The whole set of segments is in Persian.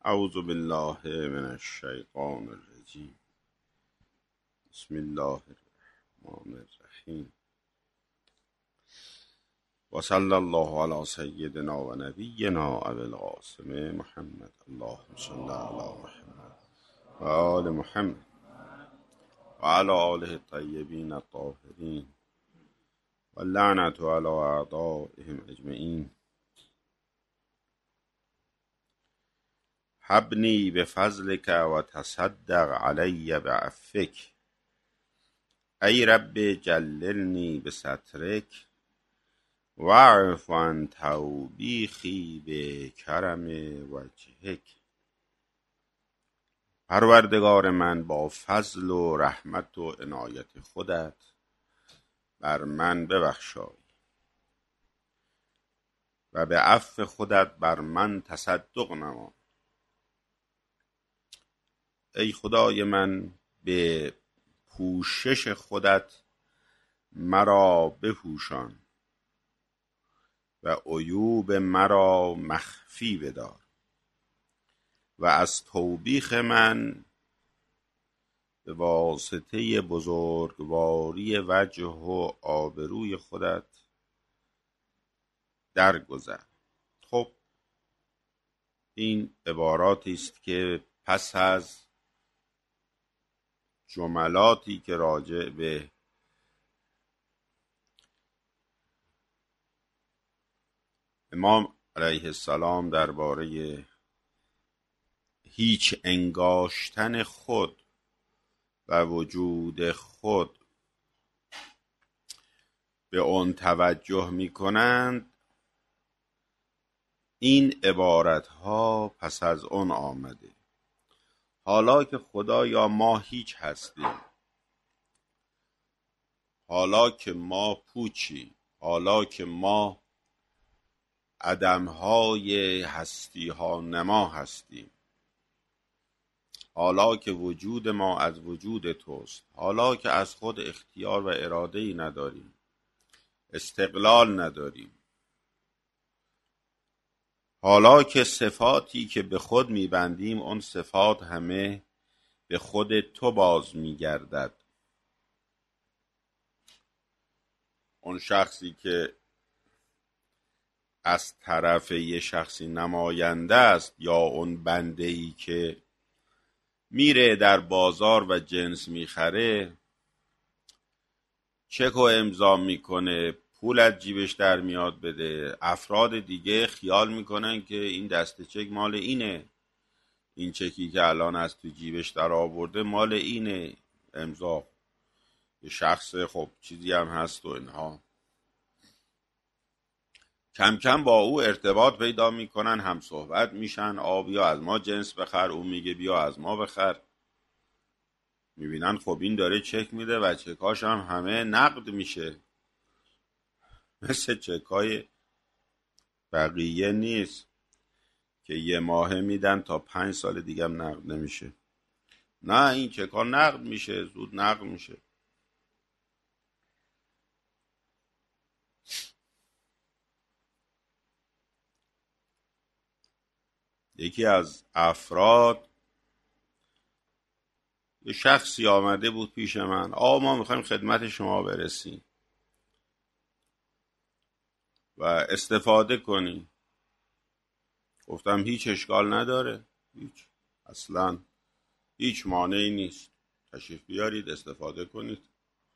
اعوذ بالله من الشیطان الرجیم. بسم الله الرحمن الرحیم. و صلی الله علی سیدنا و نبینا ابی القاسم محمد. اللهم صل علی محمد و آل محمد و علی آله الطیبین الطاهرین و اللعنة علی اعدائهم اجمعین. حبنی بفضلک و تصدق علی بعفک. ای رب جللنی بسترک واعف عن توبیخی بکرم وجهک. پروردگار من، با فضل و رحمت و عنایت خودت بر من ببخشای و به عفو خودت بر من تصدق نما. ای خدای من، به پوشش خودت مرا بپوشان و عیوب مرا مخفی بدار و از توبیخ من به واسطه بزرگواری وجه و آبروی خودت درگذر. خب این عباراتی است که پس از جملاتی که راجع به امام علیه السلام درباره هیچ انگاشتن خود و وجود خود به اون توجه می کنند، این عبارت ها پس از اون آمده. حالا که خدا یا ما هیچ هستیم، حالا که ما پوچی، حالا که ما عدمهای هستی ها نما هستیم، حالا که وجود ما از وجود توست، حالا که از خود اختیار و اراده‌ای نداریم، استقلال نداریم، حالا که صفاتی که به خود میبندیم اون صفات همه به خود تو باز میگردد. اون شخصی که از طرف یه شخصی نماینده است، یا اون بنده‌ای که میره در بازار و جنس میخره، چک و امضا میکنه، پول از جیبش در میاد بده، افراد دیگه خیال میکنن که این دست چک مال اینه، این چکی که الان از تو جیبش در آورده مال اینه، امضا یه شخص خب چیزی هم هست و اینها. کم کم با او ارتباط پیدا میکنن، هم صحبت میشن، بیا از ما جنس بخر، او میگه بیا از ما بخر. میبینن خب این داره چک میده و چکاش هم همه نقد میشه، مثل چکای بقیه نیست که یه ماه میدن تا 5 سال دیگه هم نقد نمیشه. نه، این چکا نقد میشه، زود نقد میشه. یکی از افراد، یه شخصی آمده بود پیش من، ما میخوایم خدمت شما برسیم و استفاده کنی. گفتم هیچ اشکال نداره، هیچ، اصلا هیچ مانعی نیست، تشریف بیارید استفاده کنید،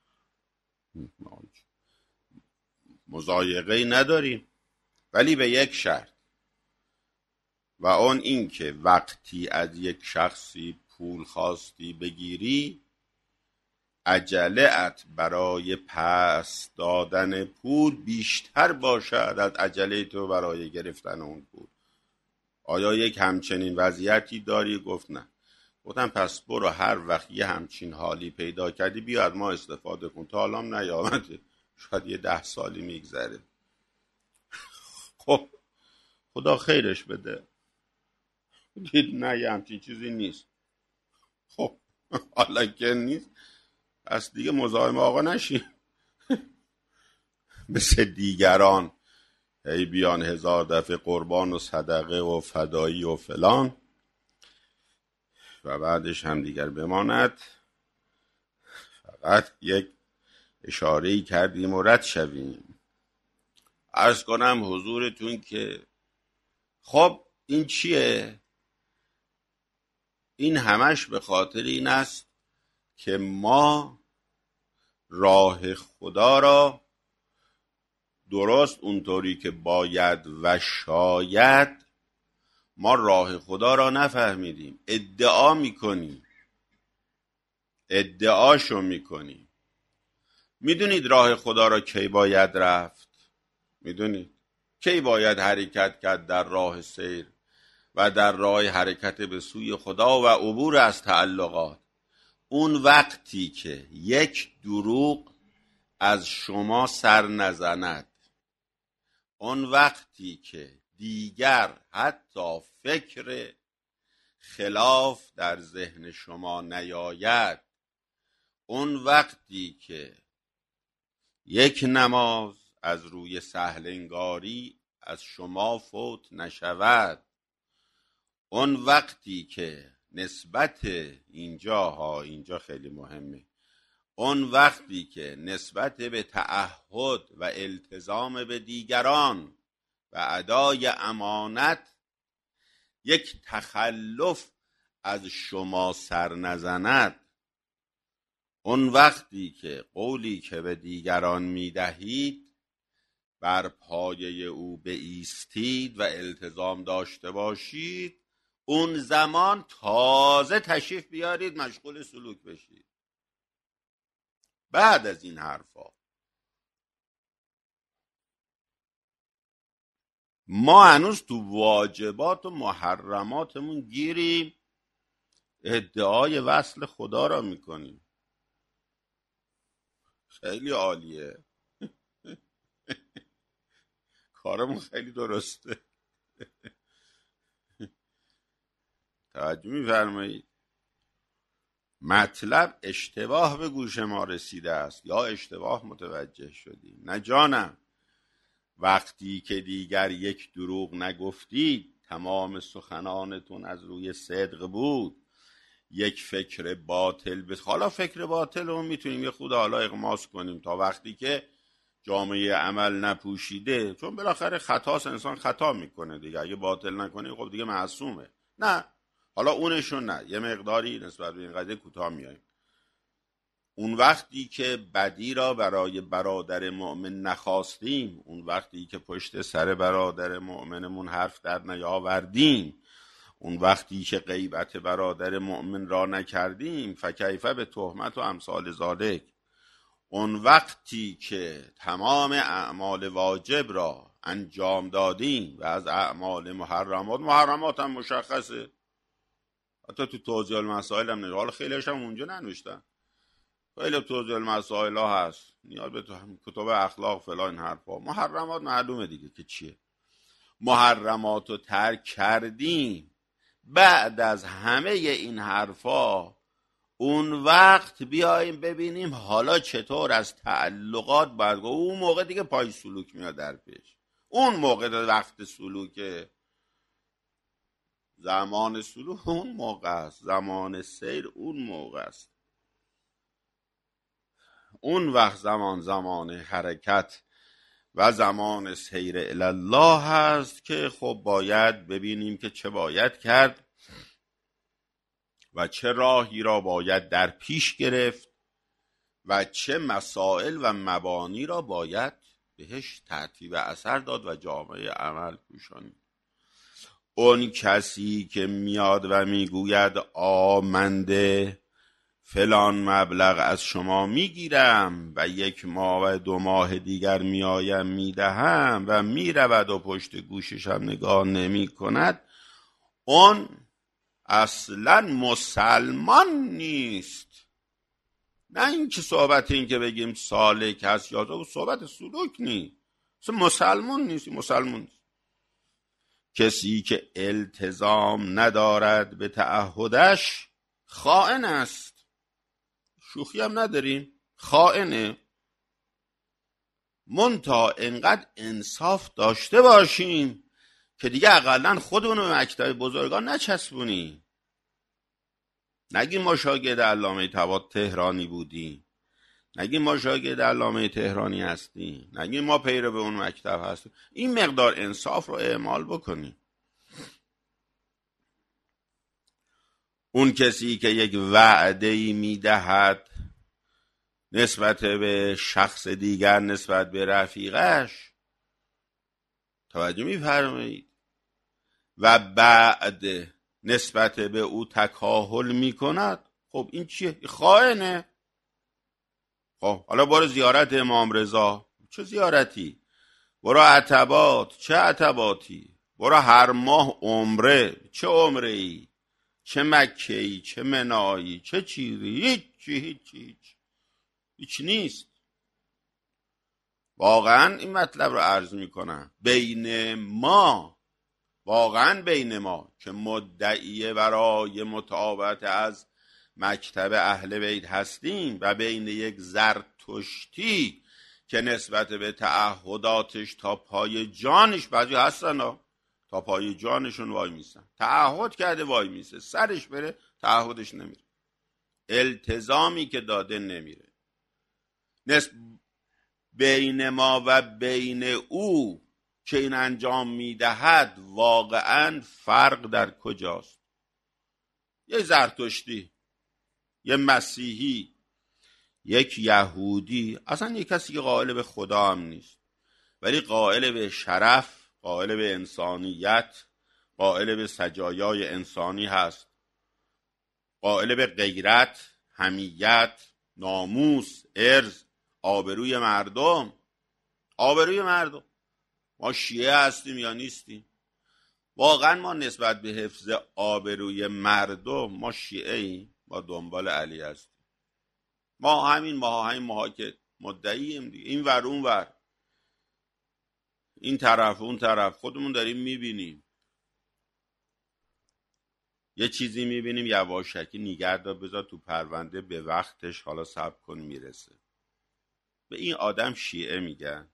مضایقه‌ای نداریم، ولی به یک شرط، و اون این که وقتی از یک شخصی پول خواستی بگیری، عجله‌ات برای پس دادن پول بیشتر باشد از عجله تو برای گرفتن اون پول. آیا یک همچنین وضعیتی داری؟ گفت نه. گفتم پس برو هر وقت یه همچین حالی پیدا کردی بیا از ما استفاده کن. تا الان نیامده، شاید یه 10 سالی میگذره. خب خدا خیرش بده. دید نه، یه همچین چیزی نیست. خب حالا که نیست، پس دیگه مزاحم آقا نشی. مثل دیگران هی بیان 1000 دفعه قربان و صدقه و فدایی و فلان، و بعدش هم دیگر بماند. فقط یک اشاره‌ای کردیم و رد شویم. عرض کنم حضورتون که خب این چیه؟ این همش به خاطر این است که ما راه خدا را درست اونطوری که باید و شاید ما راه خدا را نفهمیدیم. ادعا میکنیم، ادعاشو میکنیم. میدونید راه خدا را کی باید رفت؟ میدونید کی باید حرکت کرد در راه سیر و در راه حرکت به سوی خدا و عبور از تعلقات؟ اون وقتی که یک دروغ از شما سر نزند، اون وقتی که دیگر حتی فکر خلاف در ذهن شما نیاید، اون وقتی که یک نماز از روی سهلنگاری از شما فوت نشود، اون وقتی که نسبت اینجا خیلی مهمه، اون وقتی که نسبت به تعهد و التزام به دیگران و ادای امانت یک تخلف از شما سر نزند، اون وقتی که قولی که به دیگران میدهید بر پایه او بایستید و التزام داشته باشید، اون زمان تازه تشریف بیارید مشغول سلوک بشید. بعد از این حرفا ما هنوز تو واجبات و محرماتمون گیریم، ادعای وصل خدا را میکنیم. خیلی عالیه، کارمون خیلی درسته. توجه میفرمایید؟ مطلب اشتباه به گوش ما رسیده است یا اشتباه متوجه شدیم. نه جانم، وقتی که دیگر یک دروغ نگفتید، تمام سخنانتون از روی صدق بود، یک فکر باطل حالا فکر باطل رو میتونیم یه خود حالا اغماس کنیم تا وقتی که جامعه عمل نپوشیده، چون بالاخره خطاست، انسان خطا میکنه دیگه، اگه باطل نکنه خب دیگه معصومه. نه حالا اونشون نه، یه مقداری نسبت به این قضیه کوتاه میاییم. اون وقتی که بدی را برای برادر مؤمن نخواستیم، اون وقتی که پشت سر برادر مؤمنمون حرف در نیاوردیم، اون وقتی که غیبت برادر مؤمن را نکردیم، فکیف به تهمت و امثال ذالک، اون وقتی که تمام اعمال واجب را انجام دادیم و از اعمال محرمات هم مشخصه، حتی تو توضیح المسائل هم حالا خیلیش هم اونجا ننوشتن، خیلی توضیح المسائل ها هست، نیاز به کتاب اخلاق فلان این حرفا. محرمات معلومه دیگه که چیه. محرمات رو ترک کردیم. بعد از همه این حرفا اون وقت بیاییم ببینیم حالا چطور از تعلقات باید گفت. اون موقع دیگه پای سلوک میاد در پیش. اون موقع وقت سلوک، زمان سلوک اون موقع است، زمان سیر اون موقع است. اون وقت زمان حرکت و زمان سیر الله هست که خب باید ببینیم که چه باید کرد و چه راهی را باید در پیش گرفت و چه مسائل و مبانی را باید بهش ترتیب اثر داد و جامعه عمل پوشانید. اون کسی که میاد و میگوید آمنده فلان مبلغ از شما میگیرم و 1 ماه و 2 ماه دیگر میایم میدهم و میرود و پشت گوشش هم نگاه نمی کند، اون اصلا مسلمان نیست. نه این که صحبت این که بگیم سالک هست یا صحبت سلوک نیست، مسلمان نیست. مسلمان نیست کسی که التزام ندارد به تعهدش، خائن است. شوخی هم نداریم، خائنه. منتها انقدر انصاف داشته باشیم که دیگه اقلن خودمون به مکتب بزرگان نچسبونیم. نگیم ما شاگرد علامه طباطبایی تهرانی بودیم، نگیم ما شاگرد علامه تهرانی هستیم، نگیم ما پیرو به اون مکتب هستیم. این مقدار انصاف رو اعمال بکنیم. اون کسی که یک وعده‌ای میدهد نسبت به شخص دیگر، نسبت به رفیقش، توجه می‌فرمایید، و بعد نسبت به او تکاهل میکند، خب این چیه؟ خائنه. خب حالا برو زیارت امام رضا، چه زیارتی؟ برو عتبات، چه عتباتی؟ برو هر ماه عمره، چه عمره ای؟ چه مکه ای؟ چه منایی؟ چه چیزی؟ هیچ نیست. واقعا این مطلب رو عرض میکنم، بین ما، واقعا بین ما که مدعی برای متابعت از مکتب اهل بیت هستیم و بین یک زرتشتی که نسبت به تعهداتش تا پای جانش، بعضی هستن تا پای جانشون وای میسن، تعهد کرده وای میسه، سرش بره تعهدش نمیره، التزامی که داده نمیره. بین ما و بین او که این انجام میدهد واقعا فرق در کجاست؟ یه زرتشتی، یه مسیحی، یک یهودی، اصلا یک کسی که قائل به خدا هم نیست ولی قائل به شرف، قائل به انسانیت، قائل به سجایای انسانی هست، قائل به غیرت، حمیت، ناموس، عرض، آبروی مردم. آبروی مردم. ما شیعه هستیم یا نیستیم؟ واقعا ما نسبت به حفظ آبروی مردم ما شیعه ایم؟ ما دنبال علی هستیم؟ ما همین ماها که مدعییم دیگه، این ور اون ور، این طرف اون طرف، خودمون داریم میبینیم، یه چیزی میبینیم یواشکی نگه دار بذار تو پرونده، به وقتش حالا صبر کن میرسه. به این آدم شیعه میگن.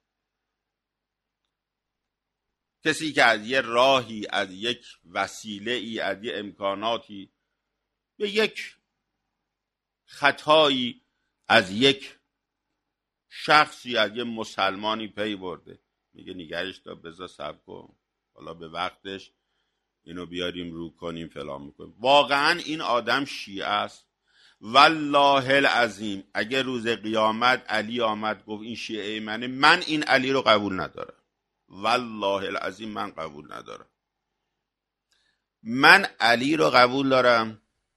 کسی که از یه راهی، از یک وسیله ای، از یه امکاناتی، به یک خطایی از یک شخصی، از یه مسلمانی پی برده، میگه نگرش دار بذار صبر کن حالا به وقتش اینو بیاریم رو کنیم فلان میکنیم. واقعا این آدم شیعه است. والله العظیم اگه روز قیامت علی آمد گفت این شیعه منه، من این علی رو قبول ندارم. والله العظیم من قبول ندارم. من علی رو قبول دارم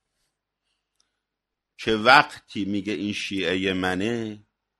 که وقتی میگه این شیعه منه،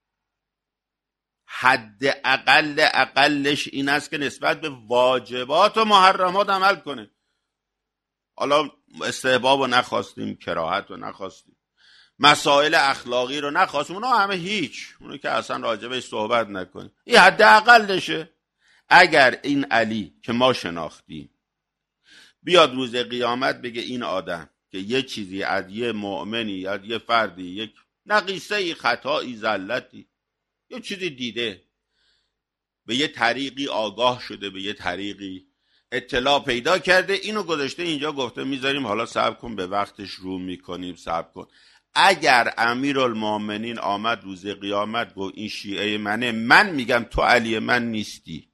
حد اقلش این است که نسبت به واجبات و محرمات عمل کنه. حالا استحباب رو نخواستیم، کراهت رو نخواستیم، مسائل اخلاقی رو نخواستیم، اونا همه هیچ، اونو که اصلا راجبش صحبت نکنیم، این حد اقلشه. اگر این علی که ما شناختیم بیاد روز قیامت بگه این آدم که یه چیزی از یه مؤمنی، از یه فردی، یک نقیصه‌ای، خطایی، زلتی، یه چیزی دیده، به یه طریقی آگاه شده، به یه طریقی اطلاع پیدا کرده، اینو گذاشته اینجا گفته میذاریم حالا صبر کن به وقتش رو میکنیم، صبر کن. اگر امیرالمومنین آمد روز قیامت گفت این شیعه منه، من میگم تو علی من نیستی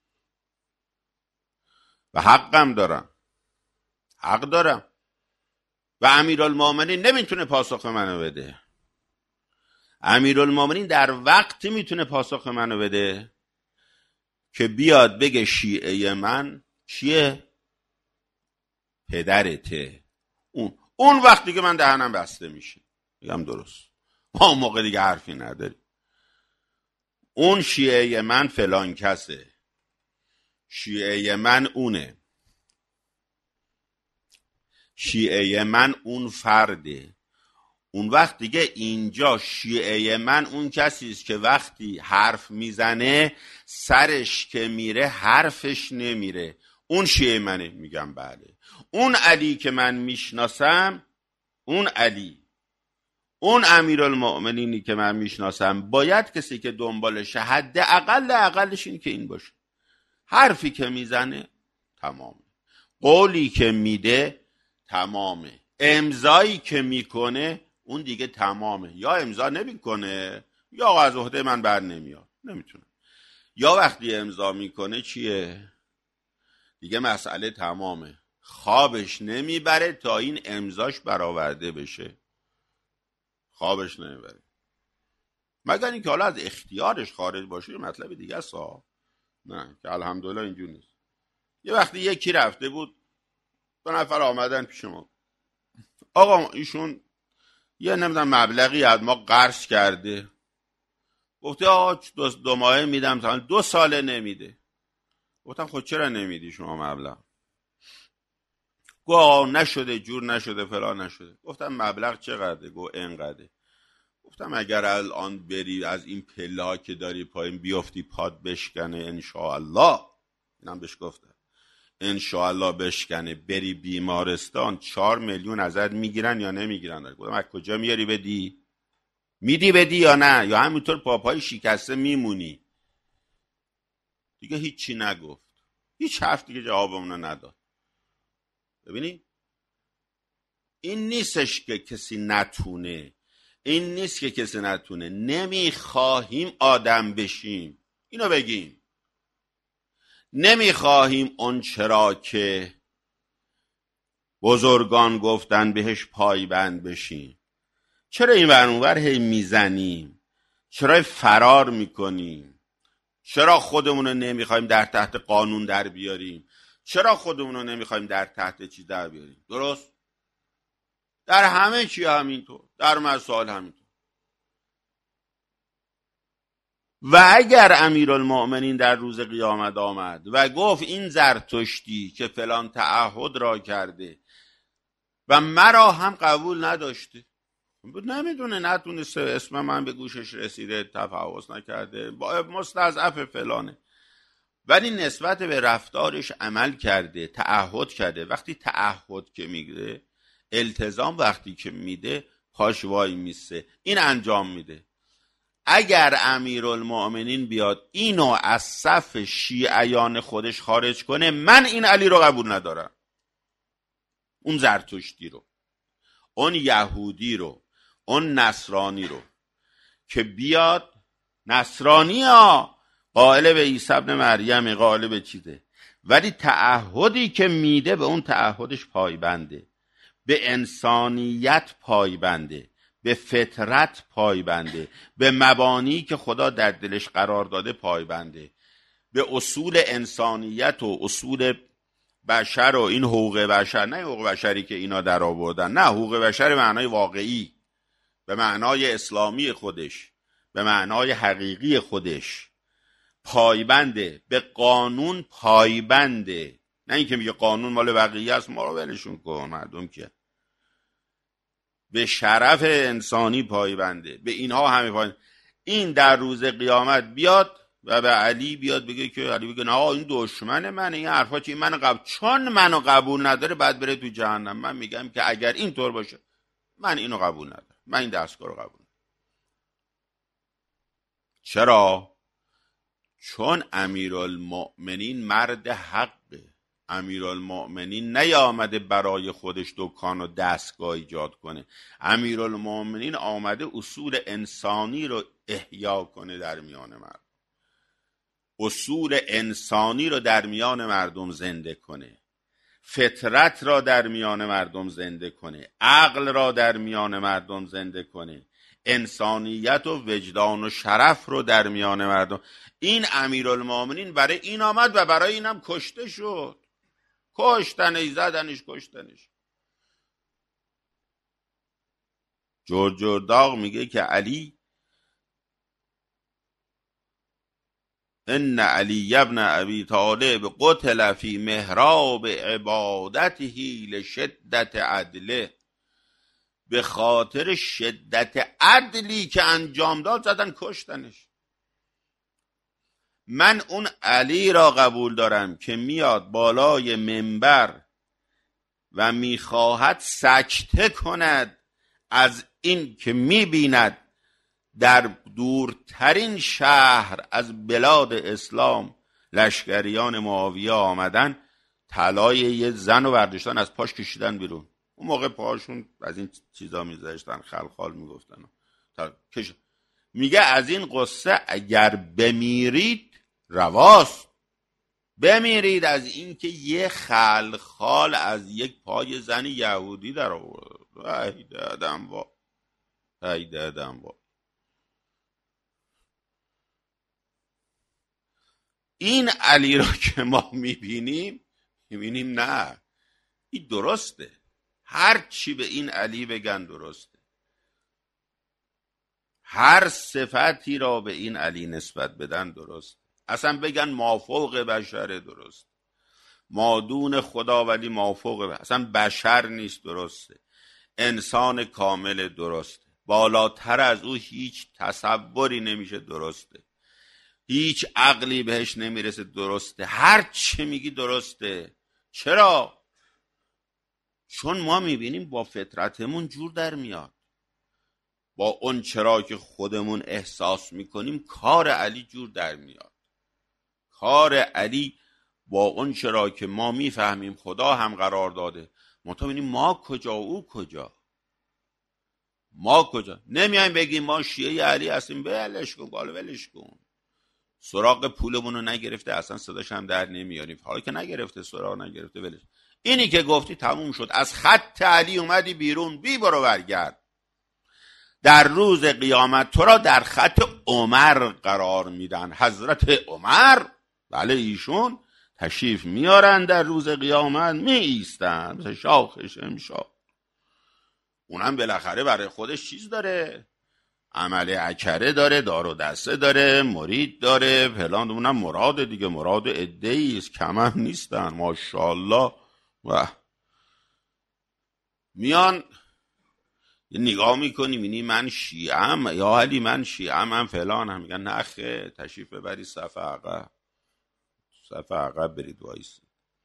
و حقم دارم، حق دارم و امیرالمومنین نمیتونه پاسخ منو بده. امیرالمومنین در وقتی میتونه پاسخ منو بده که بیاد بگه شیعه من چیه؟ پدرته. اون وقتی که من دهنم بسته میشه میگم درست، ما اون موقع دیگه حرفی نداریم. اون شیعه من فلان کسه، شیعه من اونه، شیعه من اون فرده. اون وقت دیگه اینجا شیعه من اون کسی است که وقتی حرف میزنه سرش که میره حرفش نمیره، اون شیعه منه. میگم بله. اون علی که من میشناسم، اون علی، اون امیرالمؤمنینی که من میشناسم، باید کسی که دنبالشه حد اقلش این که این باشه، حرفی که میزنه تمامه، قولی که میده تمامه، امضایی که میکنه اون دیگه تمامه. یا امضا نمیکنه یا از عهده من بر نمیاد، نمیتونه. یا وقتی امضا میکنه چیه؟ دیگه مسئله تمامه، خوابش نمیبره تا این امضاش برآورده بشه. خوابش نمیبره، مگر اینکه حالا از اختیارش خارج باشه، مطلب دیگه است. نه که الحمدلله اینجور نیست. یه وقتی یکی رفته بود، 2 نفر آمدن پیش ما، آقا ایشون یه نمیدونم مبلغی از ما قرض کرده، گفته آقا 2 ماهه میدم، تا 2 ساله نمیده. گفتم خود چرا نمیدی شما مبلغ؟ گفت آقا نشده، جور نشده، فلان نشده. گفتم مبلغ چقدره؟ گفت اینقدره. گفتم اگر الان بری از این پله ها که داری پایین بیافتی پاد بشکنه انشاءالله، اینم بهش گفتم انشاءالله بشکنه، بری بیمارستان 4 میلیون ازت میگیرن یا نمیگیرن؟ گفتم از کجا میاری بدی؟ میدی بدی یا نه؟ یا همینطور پاپای شکسته میمونی؟ دیگه هیچی نگفت، هیچ حرف دیگه جوابمونو نداد. ببینی این نیستش که کسی نتونه، این نیست که کسی نتونه، نمیخواهیم آدم بشیم، اینو بگیم. نمیخواهیم اون چرا که بزرگان گفتن بهش پایبند بشیم. چرا این ور اون ور هی میزنیم؟ چرا فرار میکنیم؟ چرا خودمونو نمیخوایم در تحت قانون در بیاریم؟ چرا خودمونو نمیخوایم در تحت چی در بیاریم؟ درست؟ در همه چی همینطور، در مسائل همینطور. و اگر امیرالمؤمنین در روز قیامت آمد و گفت این زرتشتی که فلان تعهد را کرده و مرا هم قبول نداشته، نمیدونه، نتونسته، اسم من به گوشش رسیده، تفحص نکرده، مستضعف فلانه، ولی نسبت به رفتارش عمل کرده، تعهد کرده. وقتی تعهد که میگیره، التزام وقتی که میده، پاش وای میسته، این انجام میده. اگر امیرالمؤمنین بیاد اینو از صف شیعیان خودش خارج کنه، من این علی رو قبول ندارم، اون زرتشتی رو، اون یهودی رو، اون نصرانی رو که بیاد، نصرانی ها قائل به عیسی ابن مریم، قائل به چیزه، ولی تعهدی که میده به اون تعهدش پایبنده، به انسانیت پایبنده، به فطرت پایبنده، به مبانی که خدا در دلش قرار داده پایبنده، به اصول انسانیت و اصول بشر و این حقوق بشر، نه حقوق بشری که اینا در آوردن، نه، حقوق بشر به معنای واقعی، به معنای اسلامی خودش، به معنای حقیقی خودش پایبنده، به قانون پایبنده. نه اینکه میگه قانون مال بقیه است ما رو ولشون کن، مردم که به شرف انسانی پایبنده، به اینها همه پایبنده. این در روز قیامت بیاد و به علی بیاد بگه که علی بگه نه این دشمن منه، این حرفا چی، منو قبول، چون منو قبول نداره بعد بره تو جهنم. من میگم که اگر این طور باشه، من اینو قبول ندارم، من این دستگاه رو قبول ندارم. چرا؟ چون امیرالمؤمنین مرد حقه. امیرالمؤمنین نیامده برای خودش دکان و دستگاه ایجاد کنه، امیرالمؤمنین آمده اصول انسانی رو احیا کنه در میان مردم، اصول انسانی رو در میان مردم زنده کنه، فطرت را در میان مردم زنده کنه، عقل را در میان مردم زنده کنه، انسانیت و وجدان و شرف رو در میان مردم. این امیرالمؤمنین برای این آمد و برای اینم کشته شد. کشتنش، زدنش، کشتنش. جرجرداغ میگه که علی، ان علی ابن ابی طالب قتل فی محراب عبادته لشدت عدله، به خاطر شدت عدلی که انجام داد زدن کشتنش. من اون علی را قبول دارم که میاد بالای منبر و میخواهد سکته کند از این که میبیند در دورترین شهر از بلاد اسلام لشکریان معاویه آمدن، طلای یه زن و برداشتن از پاش کشیدن بیرون. اون موقع پاهاشون از این چیزا میذاشتن، خلخال میگفتن. میگه از این قصه اگر بمیرید رواست. بمیرید از این که یه خلخال از یک پای زن یهودی در آورد. ای دادم وا، ای دادم وا. این علی رو که ما میبینیم نه، این درسته. هر چی به این علی بگن درسته. هر صفتی را به این علی نسبت بدن درست. اصلا بگن مافوق بشر درست، مادون خدا ولی مافوق اصلا بشر نیست درسته، انسان کامل درسته، بالاتر از او هیچ تصوری نمیشه درسته، هیچ عقلی بهش نمیرسه درسته. هر چی میگی درسته. چرا؟ چون ما میبینیم با فطرتمون جور در میاد، با اون چرا که خودمون احساس میکنیم کار علی جور در میاد. کار علی با اون چرا که ما میفهمیم خدا هم قرار داده. ما ببینیم ما کجا او کجا. ما کجا نمیایم بگیم ما شیعه علی هستیم، ولش کن بالا، ولش کن. سراغ پولمون رو نگرفته اصلا صداش هم در نمیاریم. حالا که نگرفته، سراغ نگرفته، ولش. اینی که گفتی تموم شد. از خط علی اومدی بیرون، بی برو برگرد. در روز قیامت تو را در خط عمر قرار میدن. حضرت عمر، بله ایشون تشریف میارن در روز قیامت، می ایستن مثل شاخ شمشاد. اونم بالاخره برای خودش چیز داره، عمل اکره داره، دار و دسته داره، مرید داره، فلان. اونم مراد دیگه، مراد عده‌ای است، کم هم نیستن ماشاءالله. و میان یه نگاه میکنی میبینی من شیعم، یا علی من شیعم، من فلان. هم میگن نخه، تشریف ببری صف عقب، صف عقب برید وایسی.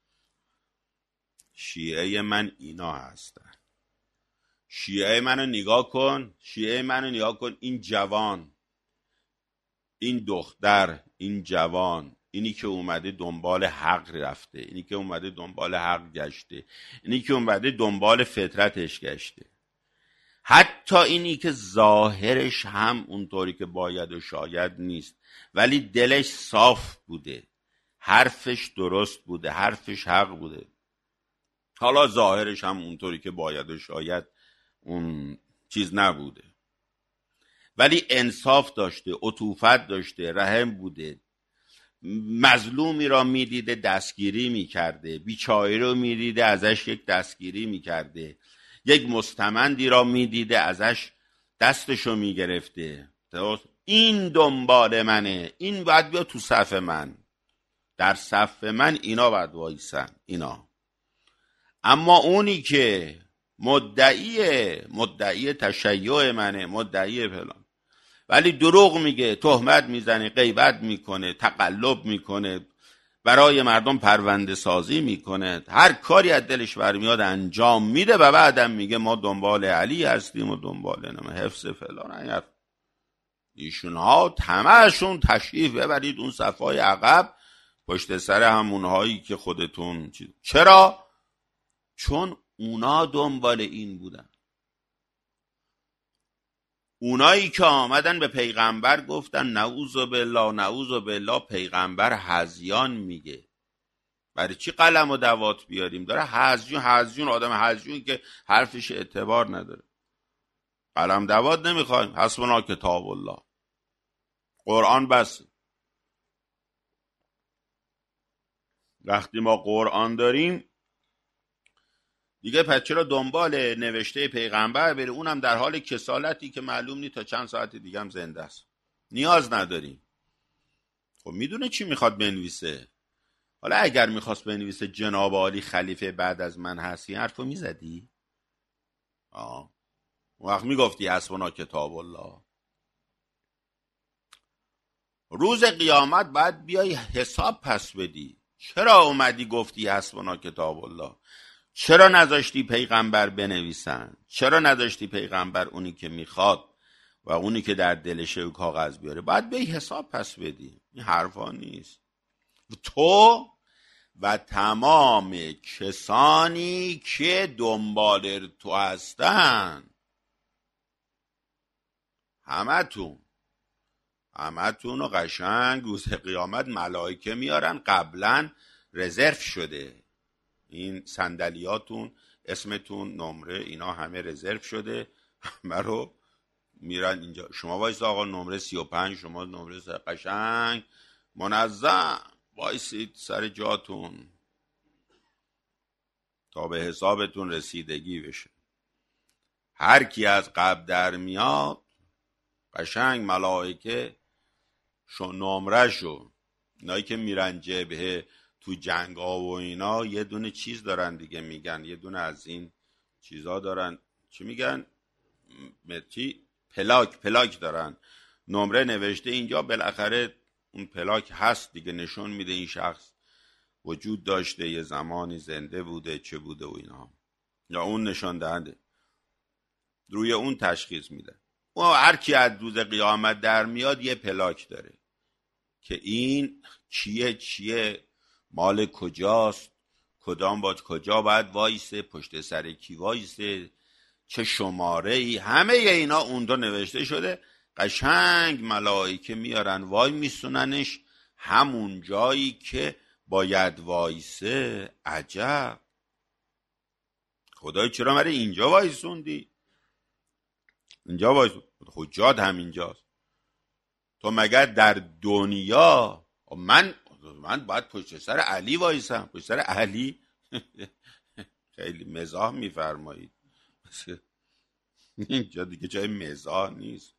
شیعه من اینا هستن. شیعه منو نگاه کن، شیعه منو نگاه کن. این جوان، این دختر، این جوان، اینی که اومده دنبال حق رفته، اینی که اومده دنبال حق گشته، اینی که اومده دنبال فطرتش گشته. حتی اینی که ظاهرش هم اونطوری که باید و شاید نیست، ولی دلش صاف بوده، حرفش درست بوده، حرفش حق بوده. حالا ظاهرش هم اونطوری که باید و شاید اون چیز نبوده، ولی انصاف داشته، عطوفت داشته، رحم بوده. مظلومی را میدیده دستگیری میکرده، بیچاره رو میدیده ازش یک دستگیری میکرده، یک مستمندی را میدیده ازش دستشو میگرفته. این دنبال منه، این باید بیا تو صف من، در صف من اینا باید وایسن اینا. اما اونی که مدعی تشیع منه، مدعی فلان، ولی دروغ میگه، تهمت میزنه، غیبت میکنه، تقلب میکنه، برای مردم پرونده سازی میکنه، هر کاری از دلش برمیاد انجام میده و بعدم میگه ما دنبال علی هستیم و دنبال حفظ فلان. ایشون ها همه‌شون تشریف ببرید اون صفای عقب، پشت سر همونهایی که خودتون چرا؟ چون اونا دنبال این بودن. اونایی که آمدن به پیغمبر گفتن نعوذ بالله نعوذ بالله، پیغمبر هذیان میگه. برای چی قلم و دوات بیاریم؟ داره هذیون، آدم هذیون که حرفش اعتبار نداره. قلم دوات نمیخوایم، حسبنا کتاب الله، قرآن بس. وقتی ما قرآن داریم دیگه پس چرا دنبال نوشته پیغمبر بره؟ اونم در حال کسالتی که معلوم نیست تا چند ساعت دیگه هم زنده است. نیاز نداریم. خب میدونه چی میخواد بنویسه. حالا اگر میخواست بنویسه جناب عالی خلیفه بعد از من هستی، حرفو میزدی؟ اون وقت میگفتی حسبنا کتاب الله. روز قیامت بعد بیای حساب پس بدی. چرا اومدی گفتی حسبنا کتاب الله؟ چرا نذاشتی پیغمبر بنویسن؟ چرا نذاشتی پیغمبر اونی که میخواد و اونی که در دلشه و کاغذ بیاره؟ باید به حساب پس بدی. این حرفا نیست. تو و تمام کسانی که دنبال تو هستن، همتون و قشنگ روز قیامت ملائکه میارن، قبلا رزرو شده، این صندلیاتون، اسمتون، نمره، اینا همه رزرو شده، همه رو میرن اینجا. شما وایس آقا نمره 35، شما نمره قشنگ منظم وایسید سر جاتون تا به حسابتون رسیدگی بشه. هر کی از قبل در میاد قشنگ ملائکه نمره شو، اینایی که میرن جبهه تو جنگ ها و اینا یه دونه چیز دارن دیگه، میگن یه دونه از این چیزا دارن، چی میگن، پلاک دارن، نمره نوشته اینجا، بالاخره اون پلاک هست دیگه، نشون میده این شخص وجود داشته، یه زمانی زنده بوده، چه بوده و اینا، یا اون نشان دهنده، روی اون تشخیص میده. و هر کی از روز قیامت در میاد یه پلاک داره که این چیه، مال کجاست، کجا باید وایسه، پشت سر کی وایسه، چه شماره ای، همه اینا اونجا نوشته شده. قشنگ ملائکه میارن وای میسوننش همون جایی که باید وایسه. عجب خدای چرا مره اینجا وایسوندی، اینجا وایسون، حجات همینجاست. تو مگر در دنیا من باید پشت سر علی وایسم، پشت سر علی خیلی مزاح میفرمایید، اینجا دیگه جای مزاح نیست،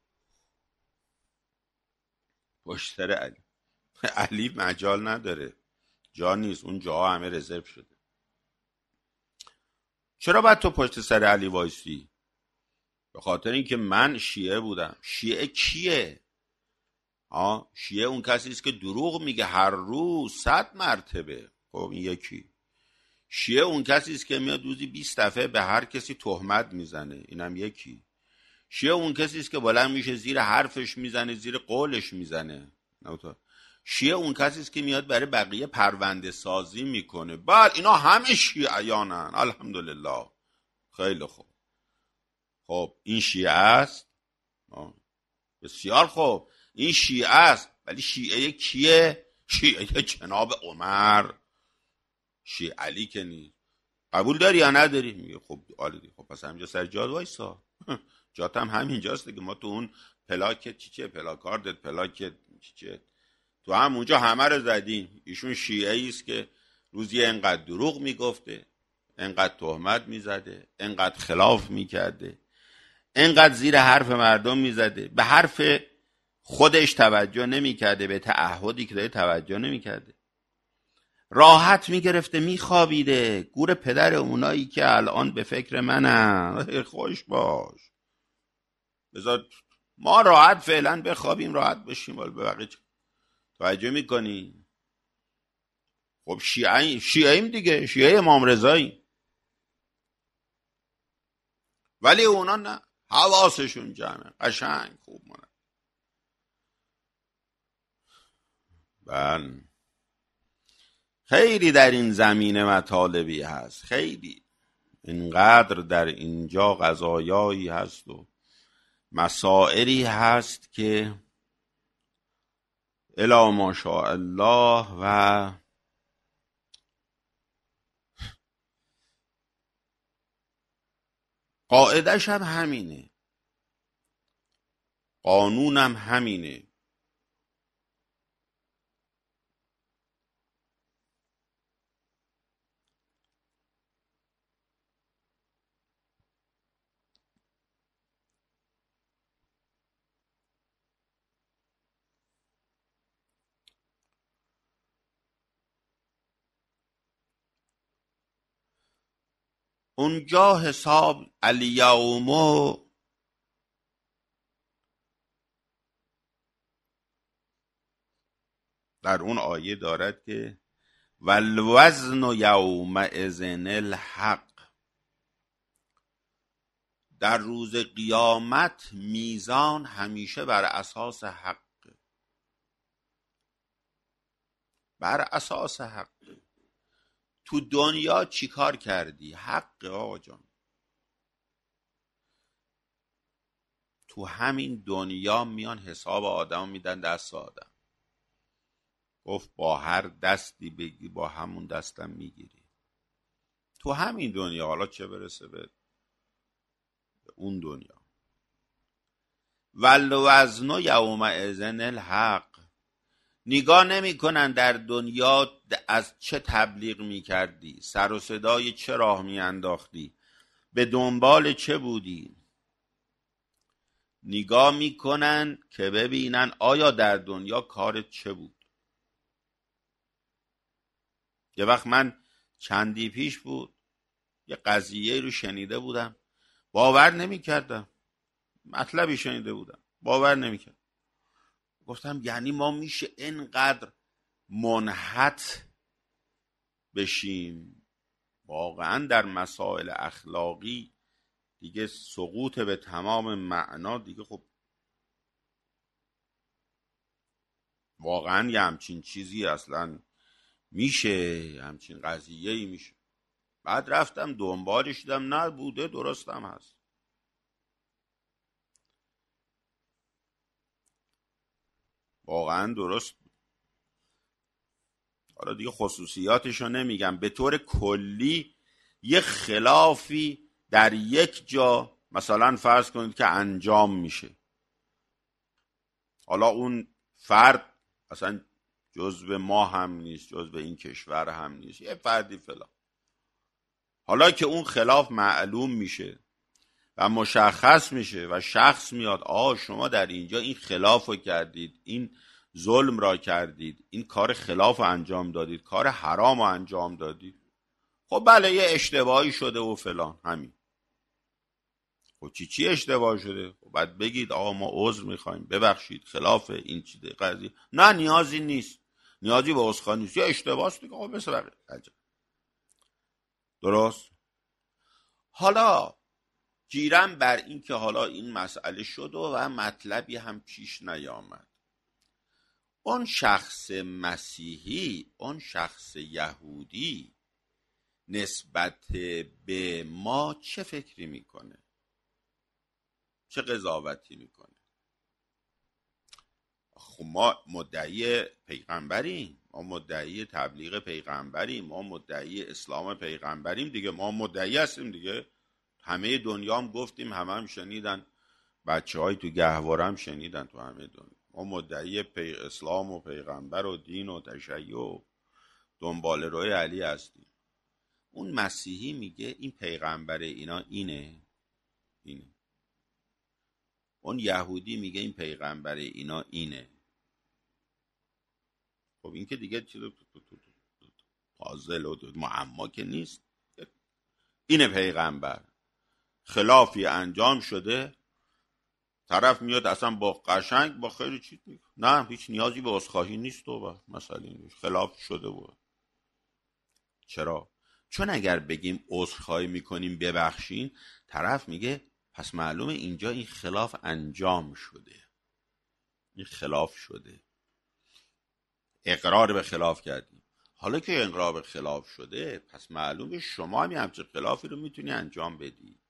پشت سر علی علی مجال نداره، جا نیست، اون جاها همه رزرو شده. چرا باید تو پشت سر علی وایسی؟ به خاطر اینکه من شیعه بودم. شیعه کیه؟ شیعه اون کسی است که دروغ میگه هر روز 100 مرتبه. خب این یکی. شیعه اون کسی است که میاد روزی 20 دفعه به هر کسی تهمت میزنه، اینم یکی. شیعه اون کسی است که بلند میشه زیر حرفش میزنه، زیر قولش میزنه. شیعه اون کسی است که میاد برای بقیه پرونده سازی میکنه. بعد اینا همه شیعیانن، الحمدلله. خیلی خوب. خب این شیعه است، بسیار خوب، این شیعه است، ولی شیعه کیه؟ شیعه جناب عمر، شیعه علی که نیست. قبول داری یا نداری؟ میگه خب عالی، خب پس همینجا سر جاد وایسا، جات هم همینجاست دیگه، ما تو اون پلاکت چیه، پلاکاردت، پلاکت چیه، تو همونجا همه رو زدیم. ایشون شیعه است که روزی انقدر دروغ میگفته، انقدر تهمت میزده، انقدر خلاف میکرده، انقدر زیر حرف مردم میزده، به حرف خودش توجه نمیکرده، به تعهدی که داره توجه نمیکرده، راحت میگرفته میخوابیده. گور پدر اونایی که الان به فکر منن، خوش باش، بذار ما راحت فعلا بخوابیم، راحت بشیم، ولی به بقیه توجه میکنی؟ خب شیعهیم دیگه، شیعه امام رضایی، ولی اونا نه، حواسشون جمعه، قشنگ خوب مونه. بله، خیلی در این زمینه مطالبی هست، خیلی، اینقدر در اینجا قضایایی هست و مسائلی هست که الا ماشاء الله. و قاعدش هم همینه، قانونم همینه. اونجا حساب الیومو در اون آیه دارد که والوزن یومئذ الحق، در روز قیامت میزان همیشه بر اساس حق. بر اساس حق. تو دنیا چی کار کردی؟ حق آقا جان. تو همین دنیا میان حساب آدم میدن دست آدم. گفت با هر دستی بگی با همون دستم میگیری. تو همین دنیا، حالا چه برسه به اون دنیا. والوزن یومئذ الحق. نگاه نمی کنن در دنیا از چه تبلیغ می کردی، سر و صدای چه راه می انداختی، به دنبال چه بودی. نگاه می کنن که ببینن آیا در دنیا کارت چه بود. یه وقت من چندی پیش بود یه قضیه رو شنیده بودم، باور نمی کردم. مطلبی شنیده بودم باور نمی کردم. گفتم یعنی ما میشه اینقدر منحط بشیم واقعا در مسائل اخلاقی دیگه سقوط به تمام معنا دیگه. خب واقعا یه همچین چیزی اصلا میشه، همچین قضیه‌ای میشه. بعد رفتم دنبالش دیدم نه بوده، درستم هست. واقعا درست بود. حالا دیگه خصوصیاتشو نمیگم. به طور کلی یه خلافی در یک جا مثلا فرض کنید که انجام میشه، حالا اون فرد اصلا جزو ما هم نیست، جزو این کشور هم نیست، یه فردی فلان. حالا که اون خلاف معلوم میشه و مشخص میشه و شخص میاد شما در اینجا این خلاف رو کردید، این ظلم را کردید، این کار خلاف رو انجام دادید، کار حرام رو انجام دادید. خب بله یه اشتباهی شده و فلان، همین. خب چی اشتباه شده؟ خب بعد بگید ما عذر میخوایم، ببخشید، خلاف این چیزه قضیه. نه نیازی نیست، نیازی به عذرخواهی نیست، یه اشتباهی است دیگه. خب مثل عجب. درست. حالا گیرم بر این که حالا این مسئله شد و مطلبی هم پیش نیامد. اون شخص مسیحی، اون شخص یهودی نسبت به ما چه فکری میکنه؟ چه قضاوتی میکنه؟ خب ما مدعی پیغمبریم، ما مدعی تبلیغ پیغمبریم، ما مدعی اسلام پیغمبریم دیگه. ما مدعی هستیم دیگه. همه دنیا هم گفتیم، همه هم شنیدن، بچه های تو گهواره هم شنیدن تو همه دنیا. ما مدعی اسلام و پیغمبر و دین و تشیع و دنبال روی علی هستیم. اون مسیحی میگه این پیغمبر اینا اینه. اون یهودی میگه این پیغمبر اینا اینه. خب این که دیگه چیز پازل و معما که نیست. اینه پیغمبر، خلافی انجام شده، طرف میاد اصلا با قشنگ با خیلی چیز میگه نه هیچ نیازی به عذرخواهی نیست و مثلا این خلاف شده بود. چرا؟ چون اگر بگیم عذرخواهی میکنیم ببخشین، طرف میگه پس معلومه اینجا این خلاف انجام شده، این خلاف شده، اقرار به خلاف کردیم. حالا که اقرار به خلاف شده پس معلومه شما هم همچه خلافی رو میتونی انجام بدی.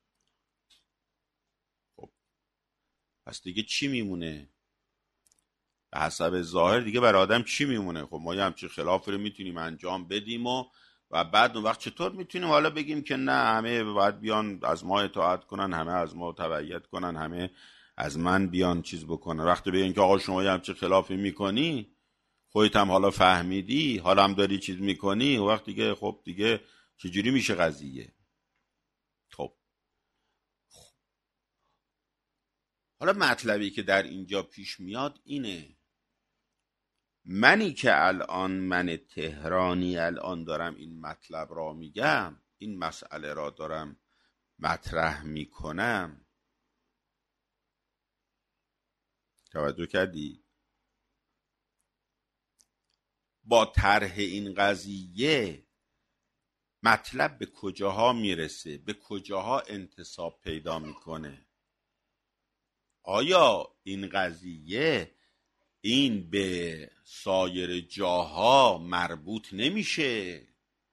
خب پس دیگه چی میمونه؟ به حسب ظاهر دیگه برای آدم چی میمونه؟ خب ما همچه خلافی رو میتونیم انجام بدیم و بعد اون وقت چطور میتونیم حالا بگیم که نه همه باید بیان از ما اطاعت کنن، همه از ما تبعیت کنن، همه از من بیان چیز بکنن؟ وقتی بگین که آقا شما همچه خلافی میکنی، خودت هم حالا فهمیدی، حالا هم داری چیز میکنی، و وقت دیگه خب دیگه چجوری میشه قضیه؟ خب حالا مطلبی که در اینجا پیش میاد اینه، منی که الان من تهرانی الان دارم این مطلب را میگم، این مسئله را دارم مطرح میکنم، توجه کردی؟ با طرح این قضیه مطلب به کجاها میرسه، به کجاها انتصاب پیدا میکنه؟ آیا این قضیه این به سایر جاها مربوط نمیشه.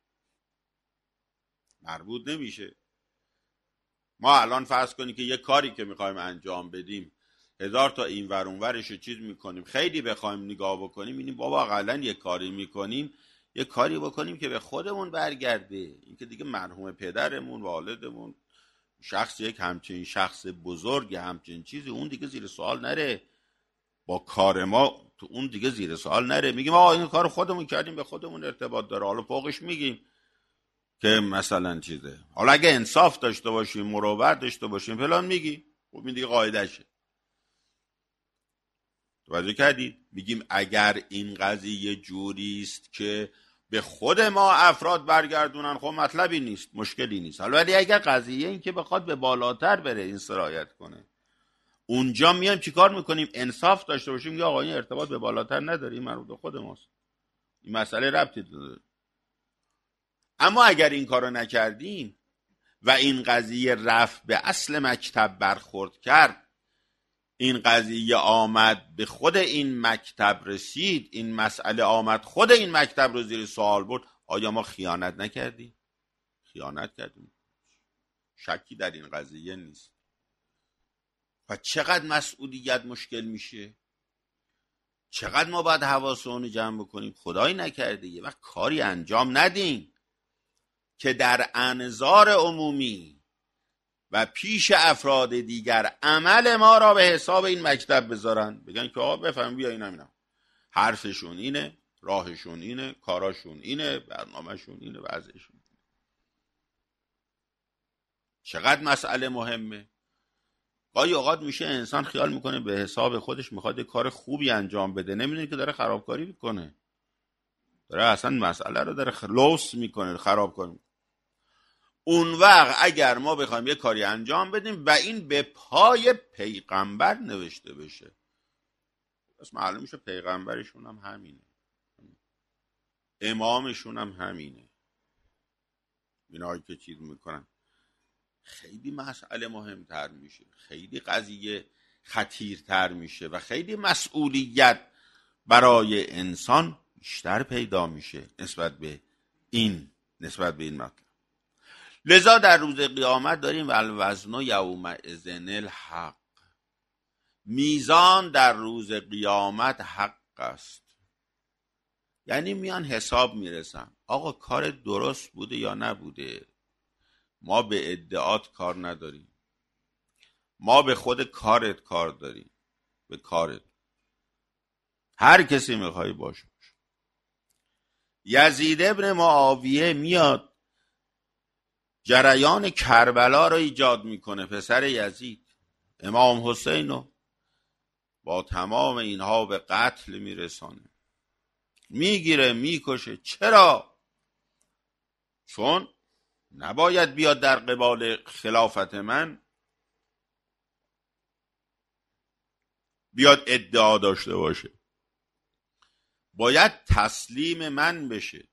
ما الان فرض کنیم که یه کاری که میخوایم انجام بدیم 1000 تا این ور اون ورش چیز میکنیم، خیلی بخوایم نگاه بکنیم اینیم بابا اقلا یه کاری میکنیم، یه کاری بکنیم که به خودمون برگرده. این که دیگه مرحوم پدرمون، والدمون، شخص یک همچین شخص بزرگ همچین چیزی، اون دیگه زیر سوال نره. با کار ما تو اون دیگه زیر سوال نره. میگیم آقا این کار خودمون کردیم، به خودمون ارتباط داره، حالا فوقش میگیم که مثلا چیزه. حالا اگه انصاف داشته باشیم، مروت داشته باشیم فلان میگی، خب این دیگه قاعدشه. توجه کردید؟ میگیم اگر این قضیه جوری است که به خود ما افراد برگردونن، خب مطلبی نیست، مشکلی نیست. ولی اگر قضیه این که بخواد به بالاتر بره، این سرایت کنه، اونجا میایم چیکار میکنیم؟ انصاف داشته باشیم که آقا این ارتباط به بالاتر نداره، این مربوط به خود ماست، این مسئله ربطی نداره. اما اگر این کارو نکردیم و این قضیه رفت به اصل مکتب برخورد کرد، این قضیه آمد به خود این مکتب رسید، این مسئله آمد خود این مکتب رو زیر سوال برد، آیا ما خیانت نکردیم؟ خیانت کردیم، شکی در این قضیه نیست. و چقدر مسئولیت مشکل میشه، چقدر ما باید حواسمون جمع بکنیم. خدایی نکرده یه وقت کاری انجام ندیم که در انظار عمومی و پیش افراد دیگر عمل ما را به حساب این مکتب بذارن، بگن که آقا بفهم بیا اینم حرفشون اینه، راهشون اینه، کاراشون اینه، برنامهشون اینه، وضعشون اینه. چقدر مسئله مهمه. گاهی اوقات میشه انسان خیال میکنه به حساب خودش میخواد کار خوبی انجام بده، نمیدونه که داره خرابکاری میکنه، داره اصلا مسئله رو داره لوس میکنه، خراب کنه. اون وقت اگر ما بخوایم یه کاری انجام بدیم و این به پای پیغمبر نوشته بشه، پس معلوم میشه پیغمبرشون هم همینه، امامشون هم همینه، اینایی که چیز میکنن، خیلی مسئله مهمتر میشه، خیلی قضیه خطیرتر میشه و خیلی مسئولیت برای انسان بیشتر پیدا میشه نسبت به این مطلب. لذا در روز قیامت داریم والوزن یومئذ الحق، میزان در روز قیامت حق است. یعنی میان حساب میرسن، آقا کار درست بوده یا نبوده. ما به ادعات کار نداریم، ما به خود کارت کار داریم، به کارت، هر کسی میخوای باشه. یزید ابن معاویه میاد جریان کربلا رو ایجاد میکنه، پسر یزید، امام حسین رو با تمام اینها به قتل میرسانه، میگیره میکشه. چرا؟ چون نباید بیاد در قبال خلافت من بیاد ادعا داشته باشه، باید تسلیم من بشه.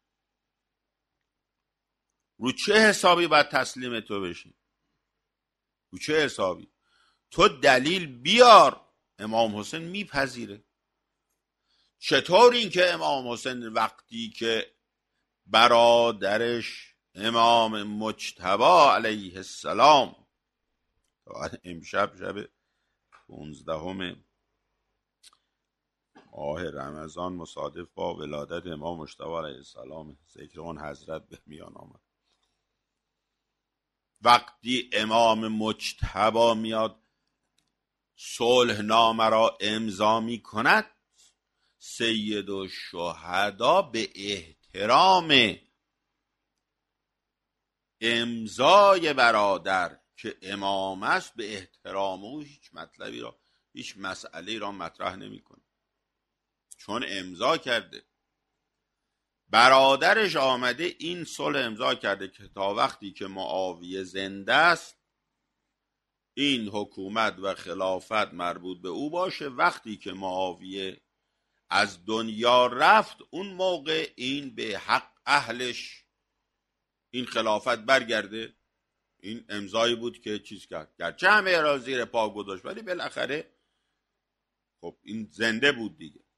رو چه حسابی باید تسلیم تو بشه؟ رو چه حسابی؟ تو دلیل بیار. امام حسین میپذیره. چطور این که امام حسین وقتی که برادرش امام مجتبی علیه السلام، امشب شب 15 ماه رمضان مصادف با ولادت امام مجتبی علیه السلام، ذکر اون حضرت به میان آمد، وقتی امام مجتبی میاد صلح نامه را امضا می کند، سید الشهدا به احترام امضای برادر که امام است، به احترام او هیچ مطلبی را، هیچ مسئله را مطرح نمی کنه، چون امضا کرده. برادرش آمده این صلح امضا کرده که تا وقتی که معاویه زنده است این حکومت و خلافت مربوط به او باشه، وقتی که معاویه از دنیا رفت اون موقع این به حق اهلش این خلافت برگرده. این امضایی بود که چیز کرد، گرچه همه را زیر پا گذاشت ولی بالاخره خب این زنده بود دیگه.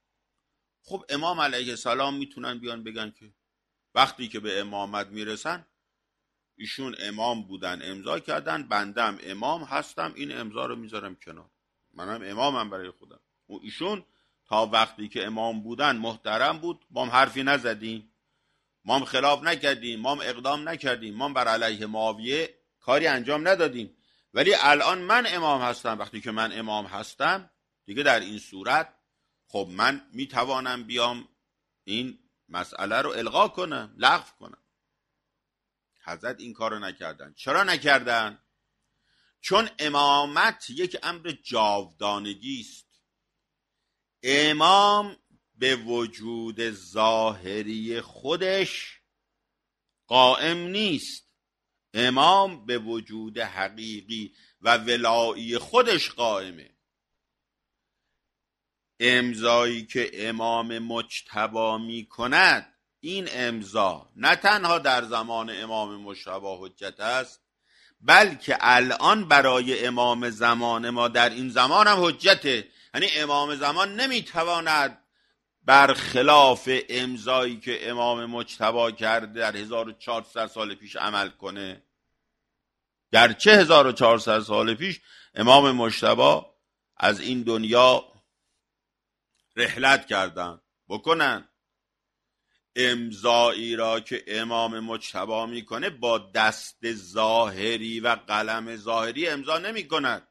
خب امام علیه السلام میتونن بیان بگن که وقتی که به امامت میرسن ایشون امام بودن امضا کردن، بندم امام هستم، این امضا رو میذارم کنار، منم امامم برای خودم. و ایشون تا وقتی که امام بودن محترم بود، ما هم حرفی نزدیم، ما هم خلاف نکردیم، ما هم اقدام نکردیم، ما هم بر علیه معاویه کاری انجام ندادیم. ولی الان من امام هستم، وقتی که من امام هستم دیگه در این صورت خب من میتوانم بیام این مسئله رو الغا کنم، لغو کنم. حضرت این کارو نکردن. چرا نکردن؟ چون امامت یک امر جاودانگی است. امام به وجود ظاهری خودش قائم نیست، امام به وجود حقیقی و ولایی خودش قائمه. امضایی که امام مجتبی می کند، این امضا نه تنها در زمان امام مجتبی حجت است، بلکه الان برای امام زمان ما در این زمان هم حجته. یعنی امام زمان نمیتواند برخلاف امضایی که امام مجتبی کرده در 1400 سال پیش عمل کنه. گرچه 1400 سال پیش امام مجتبی از این دنیا رحلت کردن، بکنن. امضایی را که امام مجتبی میکنه با دست ظاهری و قلم ظاهری امضا نمی کند.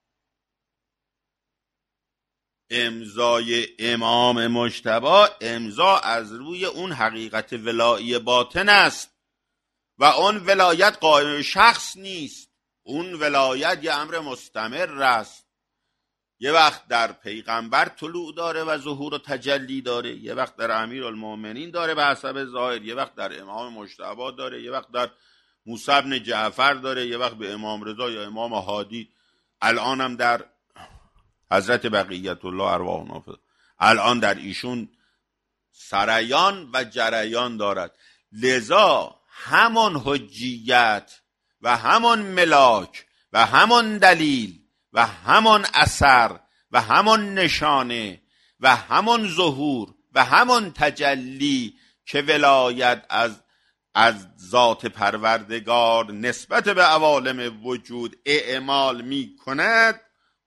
امضای امام مجتبی امضا از روی اون حقیقت ولایی باطن است و اون ولایت قائم شخص نیست، اون ولایت یه امر مستمر است. یه وقت در پیغمبر طلوع داره و ظهور و تجلی داره، یه وقت در امیرالمومنین داره به حسب ظاهر، یه وقت در امام مجتبی داره، یه وقت در موسی بن جعفر داره، یه وقت به امام رضا یا امام هادی، الان هم در حضرت بقیت الله ارواح نافذ، الان در ایشون سریان و جریان دارد. لذا همون حجیت و همون ملاک و همون دلیل و همون اثر و همون نشانه و همون ظهور و همون تجلی که ولایت از ذات پروردگار نسبت به عوالم وجود اعمال می کند،